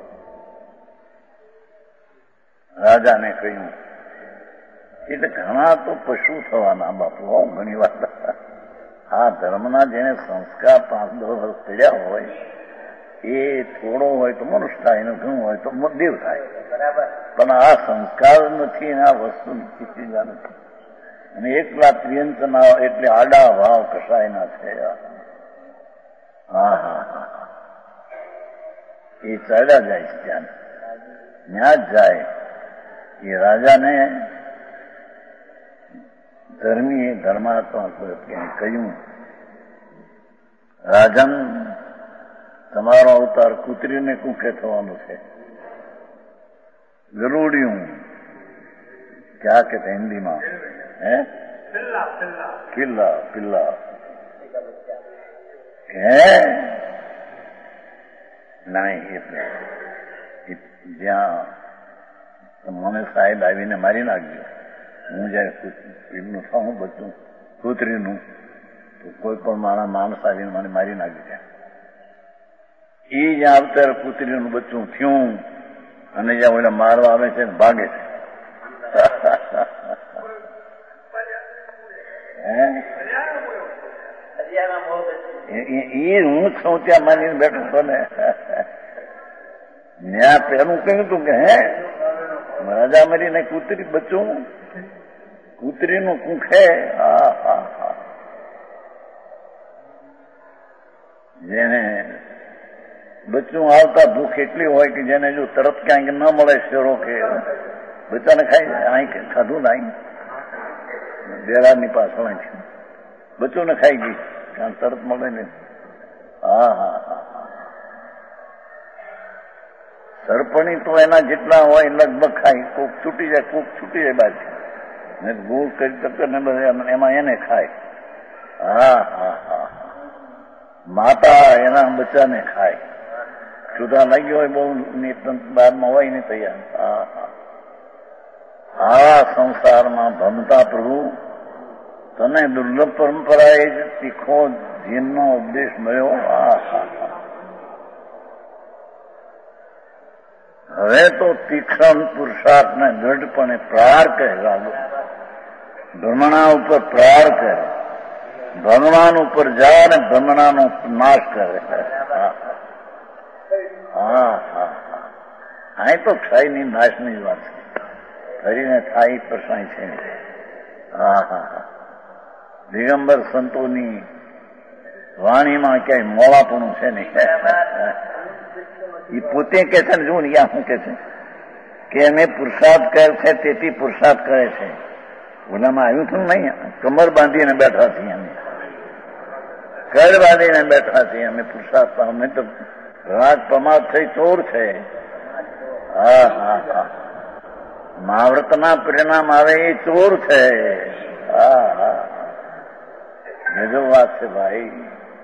રાજાને કહ્યું એટલે ઘણા તો પશુ થવાના બાપુ. ઘણી વાત આ ધર્મના જેને સંસ્કાર પાંચ દસ વર્ષ પડ્યા હોય એ થોડો હોય તો મનુષ્ય થાય, એનું ઘણું હોય તો દેવ થાય. પણ આ સંસ્કાર નથી, આ વસ્તુ નથી, નથી. અને એકલા ત્રિયંતના એટલે આડા ભાવ કસાયના છે. હા હા હા એ ચાલ્યા જાય છે ત્યાં ત્યાં જ જાય. એ રાજાને ધર્મી ધર્માત્મા કહ્યું, રાજન તમારો અવતાર કૂતરીને કુંખે થવાનું છે. ગરુડિયું ક્યાં કે હિન્દીમાં હે કિલ્લા પિલ્લા હે નહીં એટલે જ્યાં મને સાહેબ આવીને મારી નાખજો. હું જયારે એમનું થાઉં બધું કૂતરીનું તો કોઈ પણ મારા માણસ આવીને મને મારી નાખી જાય. એ જ્યાં આવતા કૂતરીનું બચ્ચું થયું અને જ્યાં ઓલા મારવા આવે છે ભાગે છે. એ હું છું ત્યાં માનીને બેઠો છો ને. ત્યાં પેલું કહ્યું તું કે હે રાજા મરીને કૂતરી બચ્ચું કૂતરીનું કુંખે. હા હા હા જેને બચ્ચું આવતા ભૂખ એટલી હોય કે જેને જો તરત ક્યાંક ન મળે શેરો કે બચ્ચાને ખાઈ અહીં ખાધું ને અહીં બેરાની પાછળ છે બચ્ચું ને ખાઈ ગઈ કારણ તરત મળે ને. હા હા હા સરપણી તો એના જેટલા હોય લગભગ ખાય. કોક છૂટી જાય, કોક છૂટી જાય બાદ ને ગોળ કરી શકતો ને એમાં એને ખાય. હા હા હા માતા એના બચ્ચાને ખાય. જુદા લાગ્યો હોય બહુ બારમાં હોય ને તૈયાર. હા હા આ સંસારમાં ભમતા પ્રભુ તને દુર્લભ પરંપરાએ જ તીખો જીનનો ઉપદેશ મળ્યો. હા હા હા હવે તો તીક્ષણ પુરુષાર્થને દ્રઢપણે પ્રહાર કરે. ભ્રમણા ઉપર પ્રહાર કરે. ભ્રમણાન ઉપર જાય ને ભ્રમણાનો નાશ કરે. હા હા હા અહીં તો ક્ષયની નાશની વાત છે. ફરીને થાય પ્રસાય છે. હા હા હા દિગંબર સંતોની વાણીમાં ક્યાંય મોળાપણું છે નહીં. એ પોતે કે છે ને, જો ને યા શું કે છે કે અમે પુરુષાર્થ કરે છે તેથી પુરુષાર્થ કરે છે. ઓલામાં આવ્યું હતું નહીં, કમર બાંધીને બેઠા છીએ અમે, કર બાંધીને બેઠા છીએ અમે પુરુષાર્થ. અમે તો રાગ પ્રમાદ થઈ ચોર છે. હા હા હા મહાવ્રતના પરિણામ આવે એ ચોર છે. હા હા ગજબ વાત છે ભાઈ.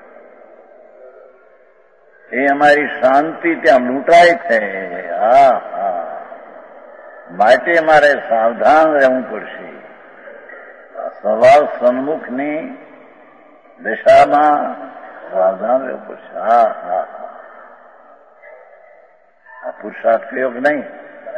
એ અમારી શાંતિ ત્યાં લૂંટાય છે. હા હા માટે મારે સાવધાન રહેવું પડશે. સ્વભાવ સન્મુખની દિશામાં સાવધાન રહેવું પડશે. હા હા આ પુરુષાર્થ કયો કે નહીં?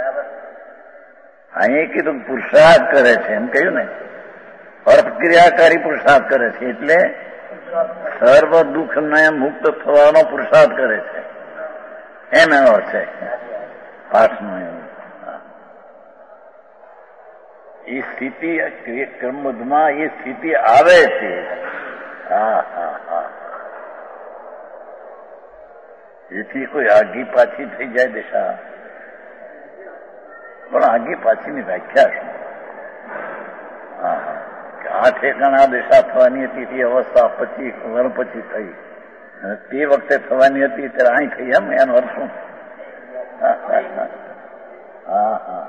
અહીં કીધું પુરુષાર્થ કરે છે એમ કહ્યું ને, અર્થક્રિયાકારી પુરુષાર્થ કરે છે એટલે સર્વ દુઃખને મુક્ત થવાનો પુરુષાર્થ કરે છે એમ એનો છે પાઠનો. એવું એ સ્થિતિ કર્મમાં એ સ્થિતિ આવે છે. હા હા હા એથી કોઈ આગી પાછી થઈ જાય દિશા. પણ આગી પાછીની વ્યાખ્યા શું? હા હા આ ઠેકાણા દિશા થવાની હતી તે અવસ્થા પછી વર પછી થઈ, અને તે વખતે થવાની હતી ત્યારે અહીં થઈ, એમ એનો અર્થ શું? હા હા હા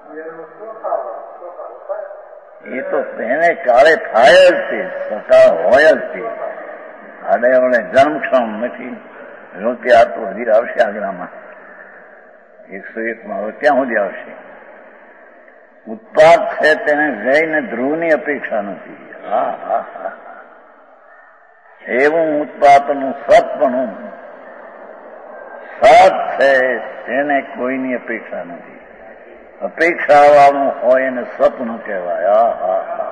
એ તો તેને કાળે થાય જ તે, સકાળ હોય જ તે. આડે અવળે જન્મક્ષમ નથી. રોકે આ તો હજી આવશે આગળમાં એકસો એકમાં. હવે ત્યાં સુધી આવશે. ઉત્પાદ છે તેને જઈને ધ્રુવની અપેક્ષા નથી. હા હા હા એવું ઉત્પાદનું સતપણું સત છે તેને કોઈની અપેક્ષા નથી. અપેક્ષા આવવાનું હોય એને સત ન કહેવાય. હા હા હા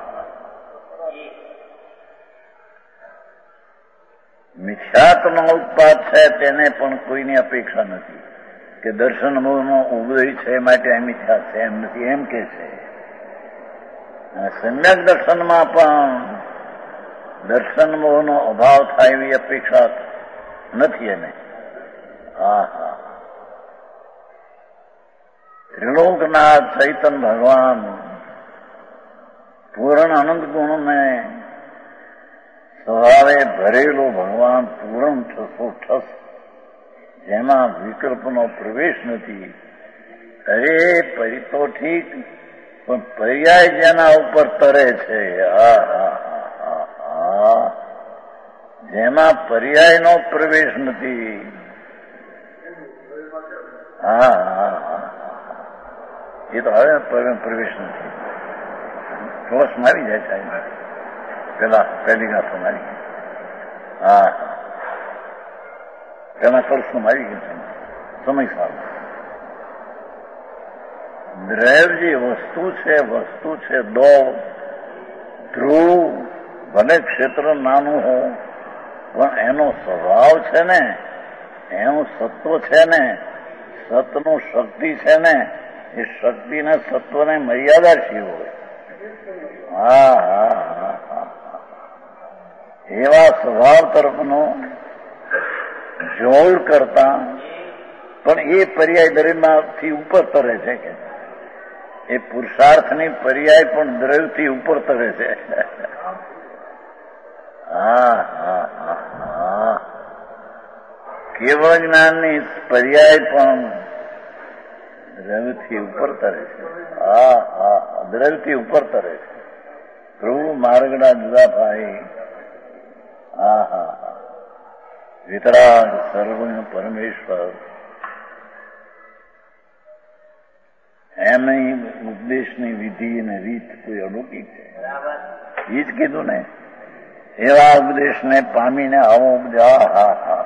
મિથ્યાત્મ ઉત્પાદ છે તેને પણ કોઈની અપેક્ષા નથી કે દર્શન મોહનો ઉદય છે માટે આ મિથ્યા છે, એમ નથી, એમ કે છે. સમ્યક દર્શનમાં પણ દર્શન મોહનો અભાવ થાય એવી અપેક્ષા નથી એને. હા હા ત્રિલોકનાથ ચૈતન ભગવાન પૂર્ણ અનંત ગુણને સ્વભાવે ભરેલો ભગવાન પૂર્ણ ઠસો ઠસ, જેમાં વિકલ્પનો પ્રવેશ નથી. અરે પરી તો ઠીક, પણ પર્યાય જેના ઉપર તરે છે. હા હા હા હા જેમાં પર્યાયનો પ્રવેશ નથી. હા હા હા એ તો હવે પ્રવેશ નથી. ટોસ મારી જાય સાહેબ, પેલા પહેલી ગાથો મારી ગઈ. હા હા પેલા પરસું મારી ગયું સમય સારો. દ્રવ્ય જે વસ્તુ છે, વસ્તુ છે દોડ ધ્રુવ, ભલે ક્ષેત્ર નાનું હો પણ એનો સ્વભાવ છે ને, એનું સત્વ છે ને, સતનું શક્તિ છે ને, એ શક્તિને સત્વને મર્યાદા શી હોય. હા હા હા હા એવા સ્વભાવ તરફનો જોડ કરતા પણ એ પર્યાય દ્રવ્યમાંથી ઉપર તરે છે કે એ પુરુષાર્થની પર્યાય પણ દ્રવ્યથી ઉપર તરે છે. હા હા હા હા કેવળ જ્ઞાનની પર્યાય પણ દ્રવ્યથી ઉપર તરે છે. હા હા દ્રવ્યથી ઉપર તરે છે. ધ્રુવ માર્ગના જુદા ભાઈ. હા હા હા વિતરાગ સર્વજ્ઞ પરમેશ્વર એમની ઉપદેશની વિધિ અને રીત કોઈ અલૌકિક છે. એ જ કીધું ને, એવા ઉપદેશને પામીને આવો ઉપદેશ. હા હા હા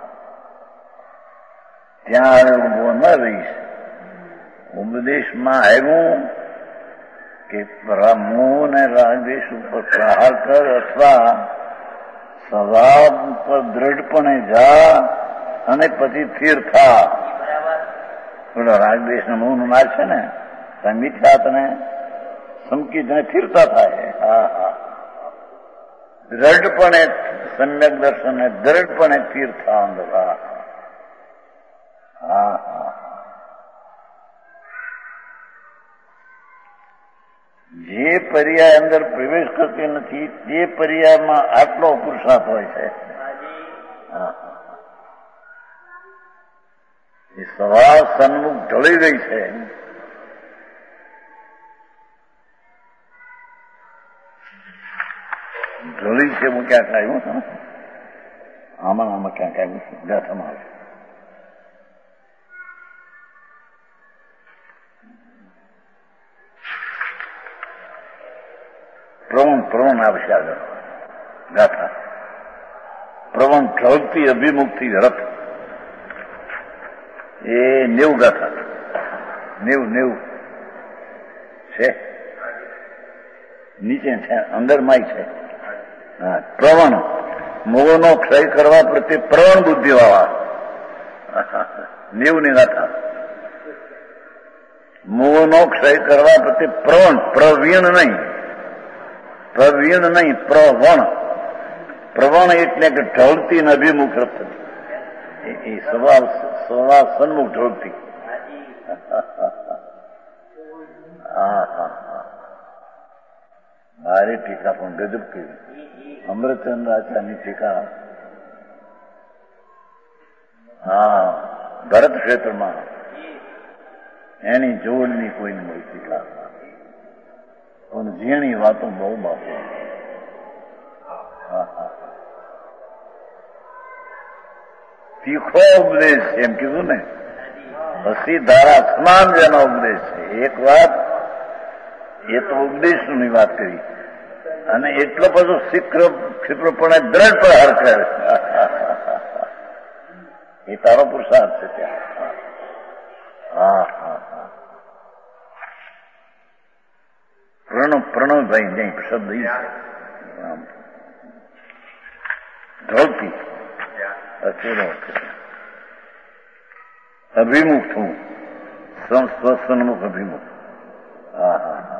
ત્યાં ઉભો ન રહીશ. ઉપદેશમાં આવ્યું કે મોહ ને રાગદેશ ઉપર પ્રહાર કર અથવા સ્વભાવ પર દ્રઢપણે જા અને પછી સ્થિર થા. પેલો રાગદ્વેષ ને મોહનો નાશ છે ને, મિથ્યા તને સમકી જને સ્થિરતા થાય. હા હા, દ્રઢપણે સમ્યક દર્શન દ્રઢપણે સ્થિર થા અંદર. હા હા હા, જે પર્યાય અંદર પ્રવેશ કરતી નથી તે પર્યાયમાં આટલો પુરુષાર્થ હોય છે. એ સ્વભાવ સન્મુખ ઢળી ગઈ છે. ઢળી છે હું ક્યાંક આવ્યું છું, આમાં આમાં ક્યાંક આવ્યું છું, ગાથામાં આવ્યું. પ્રવણ પ્રવણ આવશે આગળ ગાથા. પ્રવણ ઢળતી અભિમુખથી રથ, એ નેવું ગાથા, નેવું નેવું છે, નીચે છે, અંદર માય છે. હા, પ્રવણ મોહનો ક્ષય કરવા પ્રત્યે પ્રવણ બુદ્ધિ વાળા નેવું ની ગાથા. મોહનો ક્ષય કરવા પ્રત્યે પ્રવણ, પ્રવીણ નહીં, પ્રવીણ નહીં, પ્રવણ. પ્રવણ એટલે કે ઢળતી ને અભિમુખ થતી, એ સ્વભાવ સ્વભાવ સન્મુખ ઢળતી. હા હા હા, મારી ટીકા પણ ગજબ કરી. અમૃતચંદ્ર આચાર્યની ટીકા, હા, ભરત ક્ષેત્રમાં એની જોડની કોઈને મળી ટીકા. પણ ઝીણી વાતો બહુ બાપુ. તીખો ઉપદેશ છે એમ કીધું ને, હસી ધારા સમાન જેનો ઉપદેશ છે. એક વાત એ તો ઉપદેશની વાત કરી, અને એટલો બધો શીઘ્ર ક્ષિપ્રપણે દ્રઢ પ્રહાર કરે. એ તારો પુરુષાર્થ છે ત્યાં. હા હા હા, પ્રણવ પ્રણવભાઈ નહીં શબ્દ ઈ છે. ઢળતી અચેરો અભિમુખ થવું, સ્વસન્મુખ અભિમુખ. હા હા હા,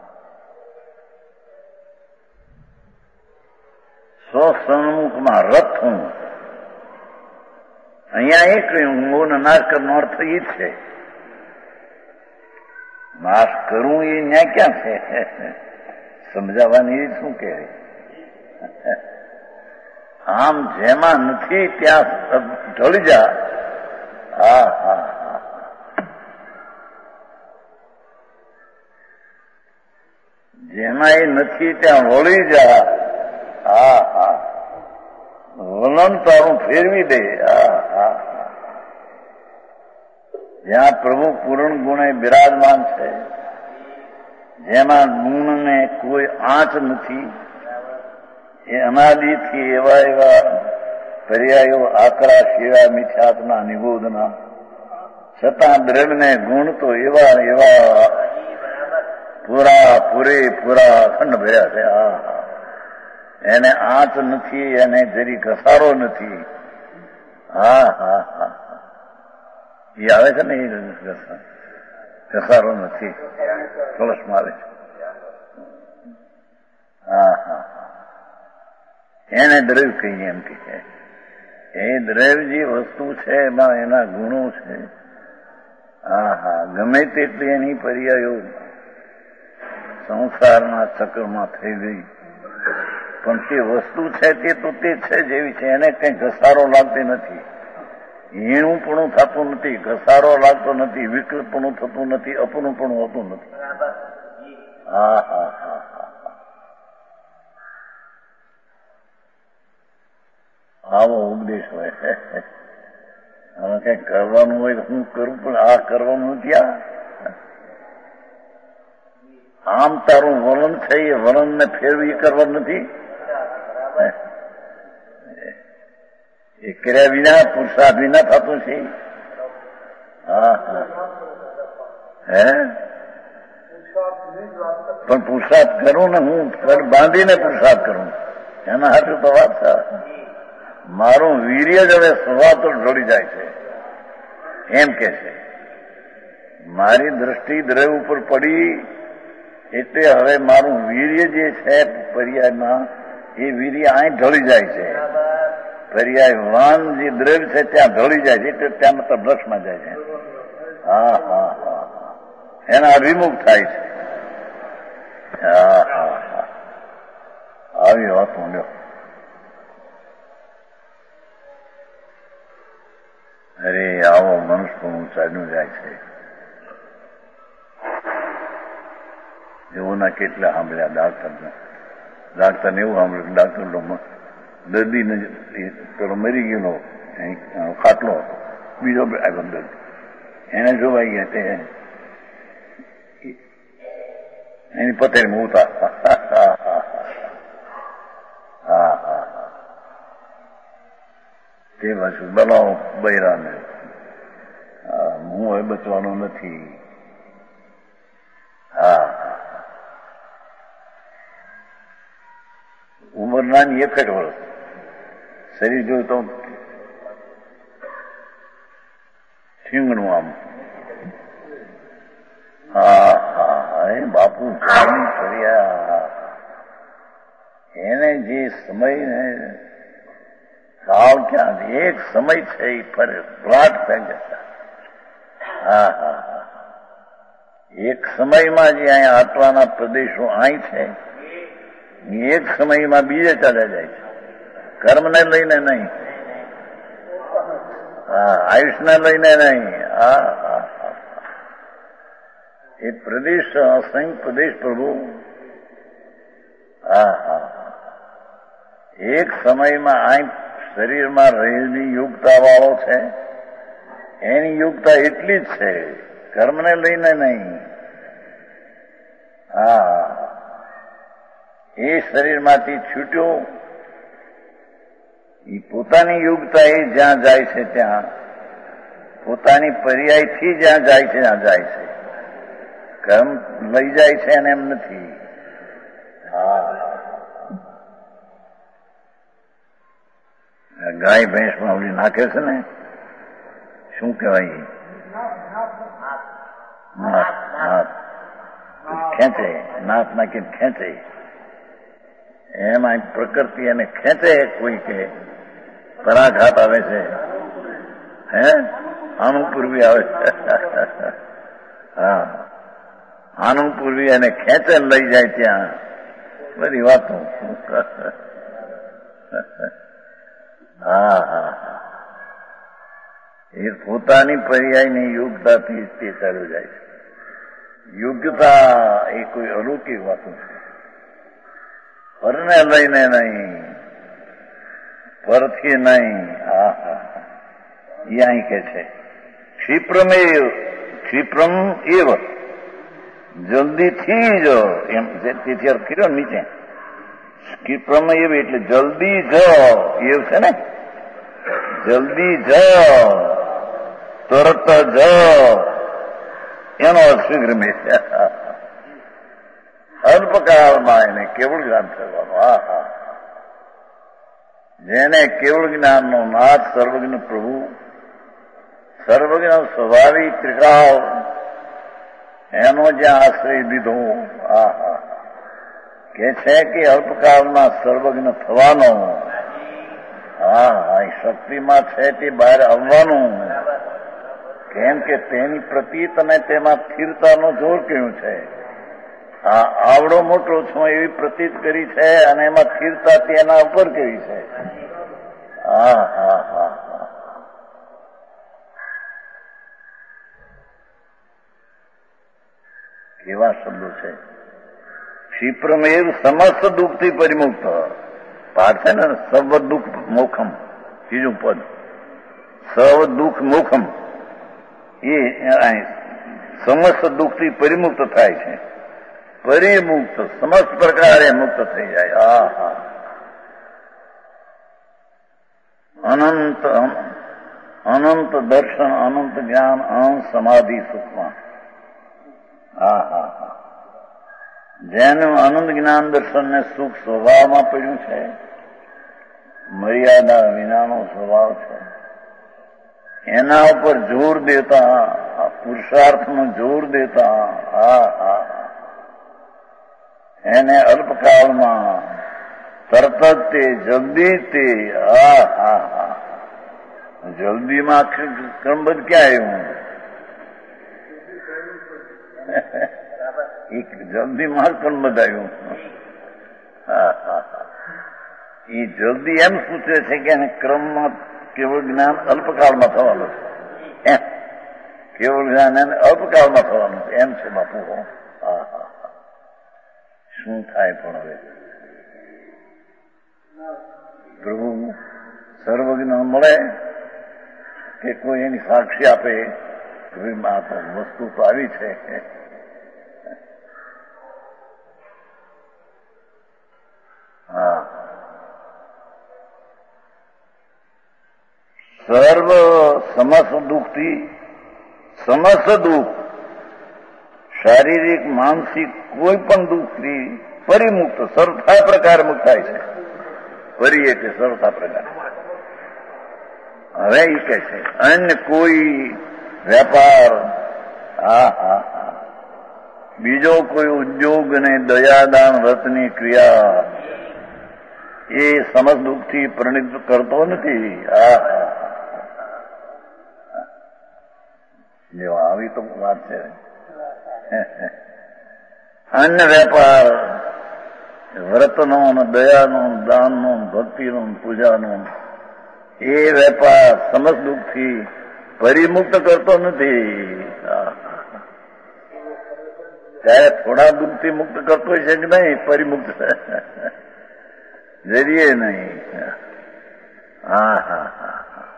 સ્વસન્મુખમાં રથ થવું. અહીંયા એ કહ્યું મોહનો નાશ કરવાનો અર્થ એ જ છે. નાશ કરવું એ ન્યાય ક્યાં છે? સમજાવવાની શું કે આમ જેમાં નથી ત્યાં ઢળી જા. હા હા હા, જેમાં એ નથી ત્યાં વળી જા. હા હા, વલણ તારું ફેરવી દે. હા હા, જ્યાં પ્રભુ પૂર્ણ ગુણે બિરાજમાન છે, જેમાં ગુણને કોઈ આંચ નથી, એ અનાદિથી એવા એવા પર્યાયો આકરા શિવા મિથ્યાત્મા નિબોધના, છતાં દ્રઢને ગુણ તો એવા એવા પૂરા પૂરે પૂરા અખંડ ભર્યા છે. હા હા, એને આંચ નથી, એને જરી ઘસારો નથી. હા હા હા, એ આવે છે ને, એ ઘસારો નથી, કળશમાં આવે છે. હા હા, એને દ્રવ્ય કહીએ એમ કે છે. એ દ્રવ્ય જે વસ્તુ છે એમાં એના ગુણો છે. હા હા, ગમે તેટલી એની પર્યાયો સંસારના ચક્રમાં થઈ ગઈ, પણ તે વસ્તુ છે તે તો તે છે જેવી છે, એને કઈ ઘસારો લાગતી નથી, હીણું પણ થતું નથી, ઘસારો લાગતો નથી, વિકૃત પણ થતું નથી, અપનું પણ હોતું નથી. હા હા હા હા, આવો ઉપદેશ હોય. હવે કઈ કરવાનું હોય તો હું કરું, પણ આ કરવાનું નથી. આ આમ તારું વલણ છે, એ વલણને ફેરવી કરવા નથી. એ કર્યા વિના પુરુષાર્થ વિના થતું છે. હા હા, હે પણ પુરુષાર્થ કરું ને, હું બાંધીને પુરુષાર્થ કરું. એના હાથે તો વાત છે. મારું વીર્ય જ હવે સ્વભાવ તો ઢળી જાય છે એમ કે છે. મારી દ્રષ્ટિ દ્રવ્ય ઉપર પડી એટલે હવે મારું વીર્ય જે છે પર્યાયમાં એ વીર્ય અહીં ઢળી જાય છે. પર્યાયવાન જે દ્રવ્ય છે ત્યાં ઢળી જાય છે એટલે ત્યાં મતલબ રસમાં જાય છે. હા હા હા એના અભિમુખ થાય છે. હા હા હા આવી વાત લ્યો. અરે આવો મનુષ્યનું ચાલ્યું જાય છે. એવોના કેટલા સાંભળ્યા ડાક્ટરને. ડાક્ટરને એવું સાંભળ્યું ડાક્ટર દર્દીને પેલો મરી ગયેલો ખાટલો હતો, બીજો આવ્યો દર્દી, એને જોવાઈ ગયા તે એની પથેરીમાં ઉતાર. હા હા તે પાછું બલાવો બૈરાને હું હવે બચવાનો નથી. હા ઉંમર નાની એક જ વર્ષ, શરીર જોયું તો ઠીંગણું આમ. હા હા એ બાપુ જાણી કર્યા એને જે સમય ને કાળ ક્યાં એક સમય છે એ ફરે પ્લાટ થઈ જતા. હા હા હા એક સમયમાં જે અહીંયા આટલાના પ્રદેશો અહીં છે એક સમયમાં બીજે ચાલ્યા જાય છે. કર્મને લઈને નહીં, હા આયુષને લઈને નહીં. હા હા હા એ પ્રદેશ અસંખ્ય પ્રદેશ પ્રભુ. હા હા એક સમયમાં અહીં શરીરમાં રહેલી યોગતા વાળો છે એની યોગતા એટલી જ છે, કર્મને લઈને નહીં. હા એ શરીરમાંથી છૂટ્યો એ પોતાની યોગતા એ જ્યાં જાય છે ત્યાં પોતાની પર્યાયથી જ્યાં જાય છે ત્યાં જાય છે. કર્મ લઈ જાય છે અને એમ નથી. હા ગાય ભેંસમાં ઓલી નાખે છે ને શું કહેવાય નાથ નાથ ખેંચે, નાથ નાખીને ખેંચે એમાં પ્રકૃતિ એને ખેંચે. કોઈ કે પરાઘાત આવે છે, હે આનું પૂર્વી આવે છે. હા આનું પૂર્વી એને ખેંચે લઈ જાય ત્યાં બધી વાતો. હા હા એ પોતાની પર્યાયની યોગ્યતાથી તે ચાલ્યું જાય છે. યોગ્યતા એ કોઈ અલૌકિક વાતો છે. પરને લઈને નહીં, પરથી નહીં. હા હા એ અહીં કે છે ક્ષિપ્રમેવ ક્ષિપ્રમ એવ જલ્દીથી જ એમ તેથી અર્થ કર્યો નીચે. ક્ષિપ્રમ એવ એટલે જલ્દી જ એવું છે ને, જલ્દી જ તરત જ એનો અર્થ શીઘ્ર મેં અલ્પકાળમાં એને કેવળ જ્ઞાન થવાનું. હા હા જેને કેવળ જ્ઞાનનો નાથ સર્વજ્ઞ પ્રભુ સર્વજ્ઞ સ્વાભાવિક ત્રિકાળ એનો જ્યાં આશ્રય દીધો. હા હા કે છે કે અલ્પકાળમાં સર્વજ્ઞ થવાનો. હા હા એ શક્તિમાં છે તે બહાર આવવાનું. કેમ કે તેની પ્રતીત અને તેમાં સ્થિરતાનો જોર કેવું છે. હા આવડો મોટો છું એવી પ્રતીત કરી છે અને એમાં સ્થિરતા તેના ઉપર કરી છે. હા હા હા હા કેવા શબ્દો છે. ક્ષિપ્રમેવ સમસ્ત દુઃખથી પરિમુક્ત. પાઠ છે ને સર્વ દુઃખ મોખમ, ત્રીજું પદ સર્વ દુઃખ મોખમ એ સમસ્ત દુઃખથી પરિમુક્ત થાય છે. પરિમુક્ત સમસ્ત પ્રકારે મુક્ત થઈ જાય. હા હા અનંત અનંત દર્શન, અનંત જ્ઞાન, અનંત સમાધિ સુખમાં. હા હા હા જેનું અનંત જ્ઞાન દર્શન ને સુખ સ્વભાવમાં પડ્યું છે મર્યાદા વિનાનો સ્વભાવ છે. એના ઉપર જોર દેતા, પુરુષાર્થનું જોર દેતા, હા હા એને અલ્પકાળમાં તરત જ તે જલ્દી તે હા હા હા જલ્દીમાં ક્રમબદ્ધ ક્યાં આવ્યું? એક જલ્દીમાં ક્રમબદ્ધ આવ્યું. હા હા હા એ જલ્દી એમ સૂચવે છે કે એને ક્રમમાં કેવળ જ્ઞાન અલ્પકાળમાં થવાનું છે. એમ કેવળ જ્ઞાન એને અલ્પકાળમાં થવાનું છે એમ છે બાપુ. હા હા શું થાય પણ હવે પ્રભુ સર્વજ્ઞ મળે કે કોઈ એની સાક્ષી આપે વસ્તુ તો આવી છે. હા સર્વ સમસ્ત દુઃખથી સમસ્ત દુઃખ શારીરિક માનસિક કોઈ પણ દુઃખથી પરિમુક્ત સરળતા પ્રકારે મુક્ત થાય છે. ફરી એટલે સરળતા પ્રકાર. હવે એ કે છે અન્ય કોઈ વેપાર, હા હા હા બીજો કોઈ ઉદ્યોગ ને દયાદાન વ્રતની ક્રિયા એ સમસ્ત દુઃખથી પરિણિત કરતો નથી. હા હા જો આવી તો વાત છે. અન્ય વેપાર વ્રતનો દયાનો દાનનો ભક્તિનો પૂજાનો એ વેપાર સમસ્ત દુઃખથી પરિમુક્ત કરતો નથી. ત્યારે થોડા દુઃખથી મુક્ત કરતો હોય છે કે નહીં? પરિમુક્ત જરીએ નહીં. હા હા હા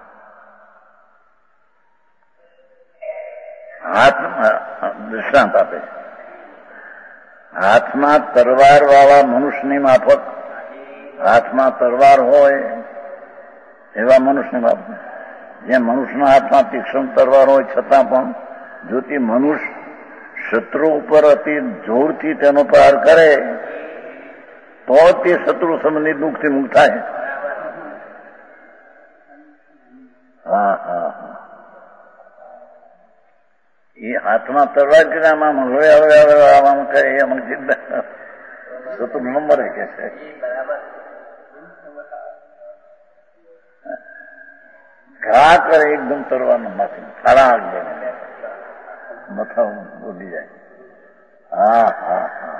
હાથમાં દૃષ્ટાંત આપે છે. હાથમાં તરવાર વાળા મનુષ્યની માફક, હાથમાં તરવાર હોય એવા મનુષ્યની માફક, જ્યાં મનુષ્યના હાથમાં તીક્ષ્ણ તરવાર હોય છતાં પણ જો તે મનુષ્ય શત્રુ ઉપર અતિ જોરથી તેનો પ્રહાર કરે તો તે શત્રુ સંબંધી દુઃખથી મુક્ત થાય. હા હા હા એ હાથમાં તરવાર કે આમાં હવે હવે હવે આમ કરે એમ ચિંતા શત્રુ નંબર કે છે. ઘા કરે એકદમ તરવાનો માથે ફરાગ મથા બોલી જાય. હા હા હા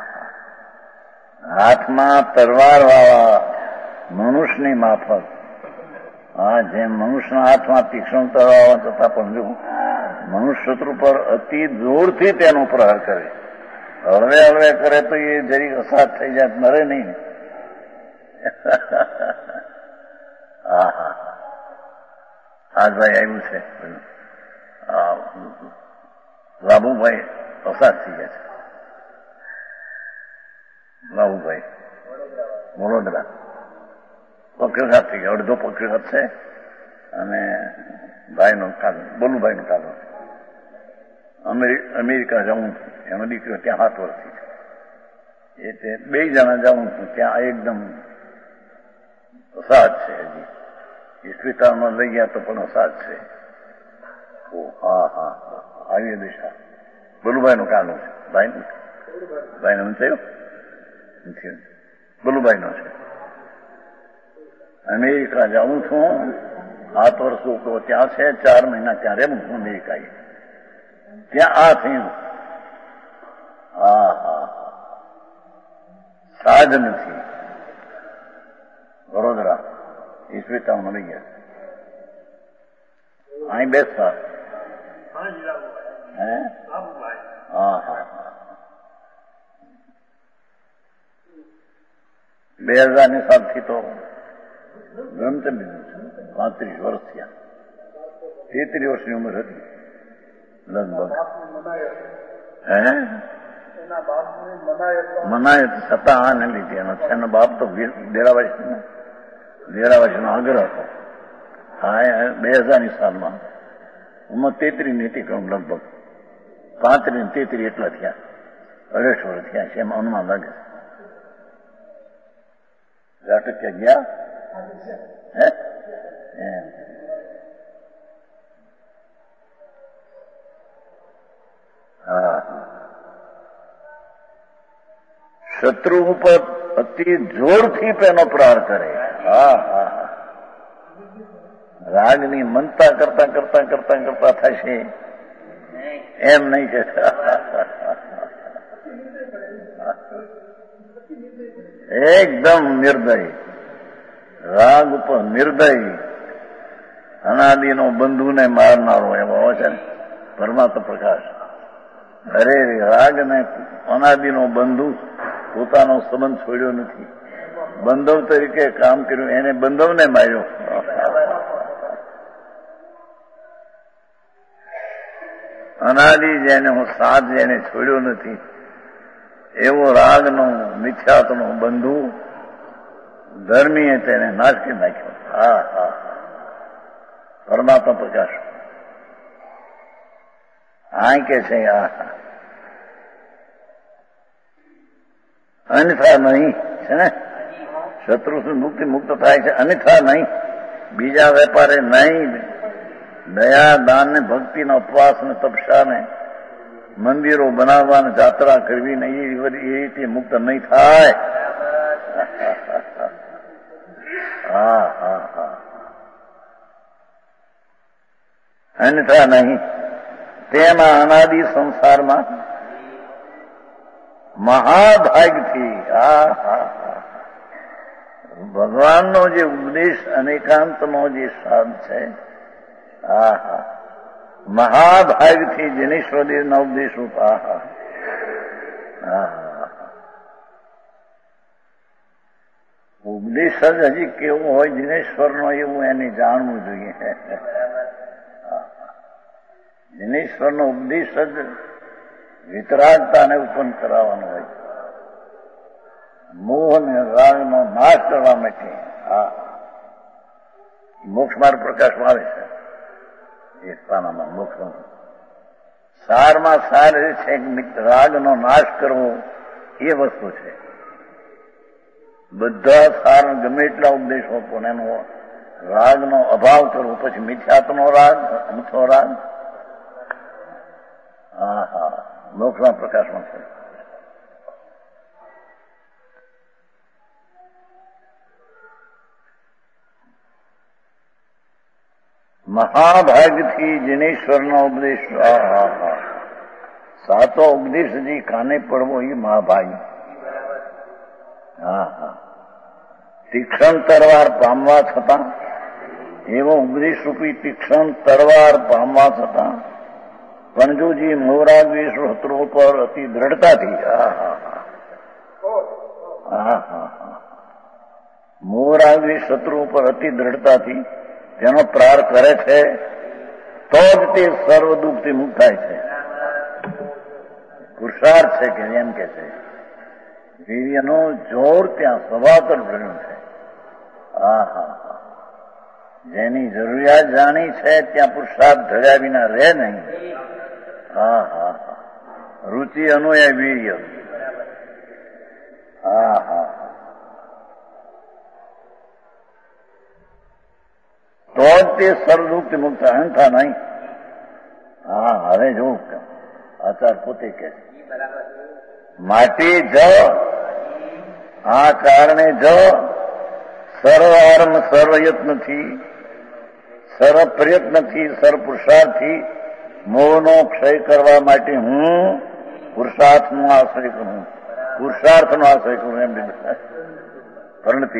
હાથમાં તરવાર વાળા મનુષ્યની માફક, હા જેમ મનુષ્યના હાથમાં તીક્ષ્ણ તરવાર તથા પણ જો મનુષ્ય શત્રુ પર અતિ જોરથી તેનો પ્રહાર કરે, હળવે હળવે કરે તો એ જરી અસાધ થઈ જાય, મરે નહીં. હા હા આ ભાઈ આવ્યું છે લાભુભાઈ અસાધ થઈ ગયા છે. લાભુભાઈ વડોદરા પક્ષઘાત થઈ ગયા, અડધો પક્ષઘાત છે અને ભાઈનો કાલ બોલુભાઈનો કાલો અમેરિકા જવું એનો દીકરો ત્યાં હાથ વર્ષથી છે. એટલે બે જણા જવું છું ત્યાં એકદમ અસાધ છે. હજી હોસ્પિટલમાં લઈ ગયા તો પણ અસાધ છે. હા હા આવી દિશા બોલુભાઈનો કાલો છે. ભાઈ ભાઈનો થયો નથી, બોલુભાઈનો છે. અમેરિકા જાઉં છું સાત વર્ષો ત્યાં છે, ચાર મહિના ત્યાં રેમ હું અમેરિકા ત્યાં આ થયું. હા હા સાજ નથી. વડોદરા ઈસ્વીતામાં લઈ ગયા અહીં બેસતા. હે હા હા બે હજારની સાલથી તો ગ્રંથ લીધું છે. પાંત્રીસ વર્ષ થયા. તેત્રીસ વર્ષની ઉંમર હતી લગભગ. હે મનાયત છતાં આ ને લીધી. એનો એનો બાપ તો ડેરાવાસી ડેરાવાસીનો આગ્રહ હતો. હા બે હજારની સાલમાં ઉંમર તેત્રીસ ની હતી કરું લગભગ. પાંત્રીસ તેત્રીસ એટલા થયા. અઢેસ વર્ષ થયા છે એમાં અનુમાન લાગે. જાટક્યા ગયા હે એમ હા શત્રુ ઉપર અતિ જોરથી પેનો પ્રહાર કરે. હા હા હા રાગની મનતા કરતા કરતા કરતા કરતા થશે એમ નહીં કે એકદમ નિર્દય રાગ ઉપર નિર્દય અનાદિનો બંધુને મારનારો એવો છે ને પરમાત્મા પ્રકાશ. અરે રાગ ને અનાદિનો બંધુ પોતાનો સંબંધ છોડ્યો નથી. બંધવ તરીકે કામ કર્યું, એને બંધવને માર્યો. અનાદિ જેને હું સાથ જેને છોડ્યો નથી એવો રાગનો મિથ્યાત્વનો બંધુ ધર્મીએ તેને નાશ કરી નાખ્યો. હા હા પરમાત્મા પ્રકાશ આ કે છે આ અન્યથા નહીં છે ને શત્રુથી મુક્તિ મુક્ત થાય છે. અન્યથા નહીં, બીજા વેપારે નહીં. દયા દાન ને ભક્તિ ને ઉપવાસ ને તપસ્યા ને મંદિરો બનાવવા ને જાત્રા કરવી ને એ રીતે મુક્ત નહીં થાય. હા હા હા અન્યથા નહીં. તેના અનાદિ સંસારમાં મહાભાગથી હા હા હા ભગવાનનો જે ઉપદેશ અનેકાંતનો જે સાધ છે હા હા મહાભાગથી જનેશ્વરીના ઉપદેશ હા હા હા ઉપદેશ જ હજી કેવો હોય દિનેશ્વરનો એવું એને જાણવું જોઈએ. દિનેશ્વરનો ઉપદેશ જ વિતરાગતાને ઉત્પન્ન કરાવવાનો હોય, મોહ અને રાગનો નાશ કરવા માટે. હા મોક્ષ માર્ગ પ્રકાશમાં આવે છે એક પાનામાં. મોક્ષ સારમાં સાર એ છે કે રાગનો નાશ કરવો એ વસ્તુ છે. બધા સાર ગમે એટલા ઉપદેશો પણ એનો રાગનો અભાવ કરવો, પછી મિથ્યાત્વનો રાગ અમથો રાગ હા હા મોક્ષના પ્રકાશમાં છે. મહાભાગથી જિનેશ્વરનો ઉપદેશ હા હા હા સાતો ઉપદેશ હજી કાને પડવો એ મહાભાગ. હા હા તીક્ષણ તરવાર પામવા છતાં એવો ઉપદેશ રૂપી તીક્ષણ તરવાર પામવા છતાં પંજુજી મોરાગી શત્રુ પર અતિ દ્રઢતાથી હા હા હા હા હા મોરાગી શત્રુ પર અતિ દ્રઢતાથી તેનો પ્રહાર કરે છે તો જ તે સર્વ દુઃખથી મુક્ત થાય છે. પુરુષાર્થ છે કે એમ કે છે વીર્યનો જોર ત્યાં સ્વભાવતર ભર્યું છે. હા હા હા જેની જરૂરિયાત જાણી છે ત્યાં પુરુષાર્થ ઢળ્યા વિના રહે નહીં. હા હા હા રુચિ અનુય વીર્ય હા હા તો જ તે સર્વદુઃખથી મુક્ત અહંતા નહીં. હા હવે જોઉં આચાર પોતે કે માટે જ આ કારણે જ સર્વાર્મ સર્વયત્નથી સર્વ પ્રયત્નથી સર્વ પુરુષાર્થથી મોહનો ક્ષય કરવા માટે હું પુરુષાર્થનો આશ્રય કરું. પુરુષાર્થનો આશ્રય કરું એમ પરિણતિ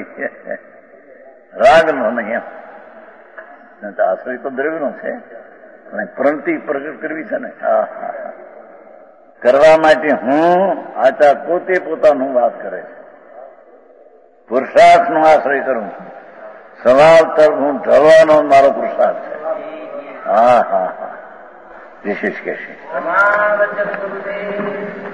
રાગનો નહીં એમ આશ્રય તો દ્રવ્યનો છે અને પ્રણતિ પ્રગટ કરવી છે ને હા હા કરવા માટે હું આચાર પોતે પોતાનું વાત કરે છે. પુરુષાર્થનો આશ્રય કરું. સ્વભાવ તરફ હું ઢળવાનો મારો પુરુષાર્થ છે. હા હા હા વિશેષ કે છે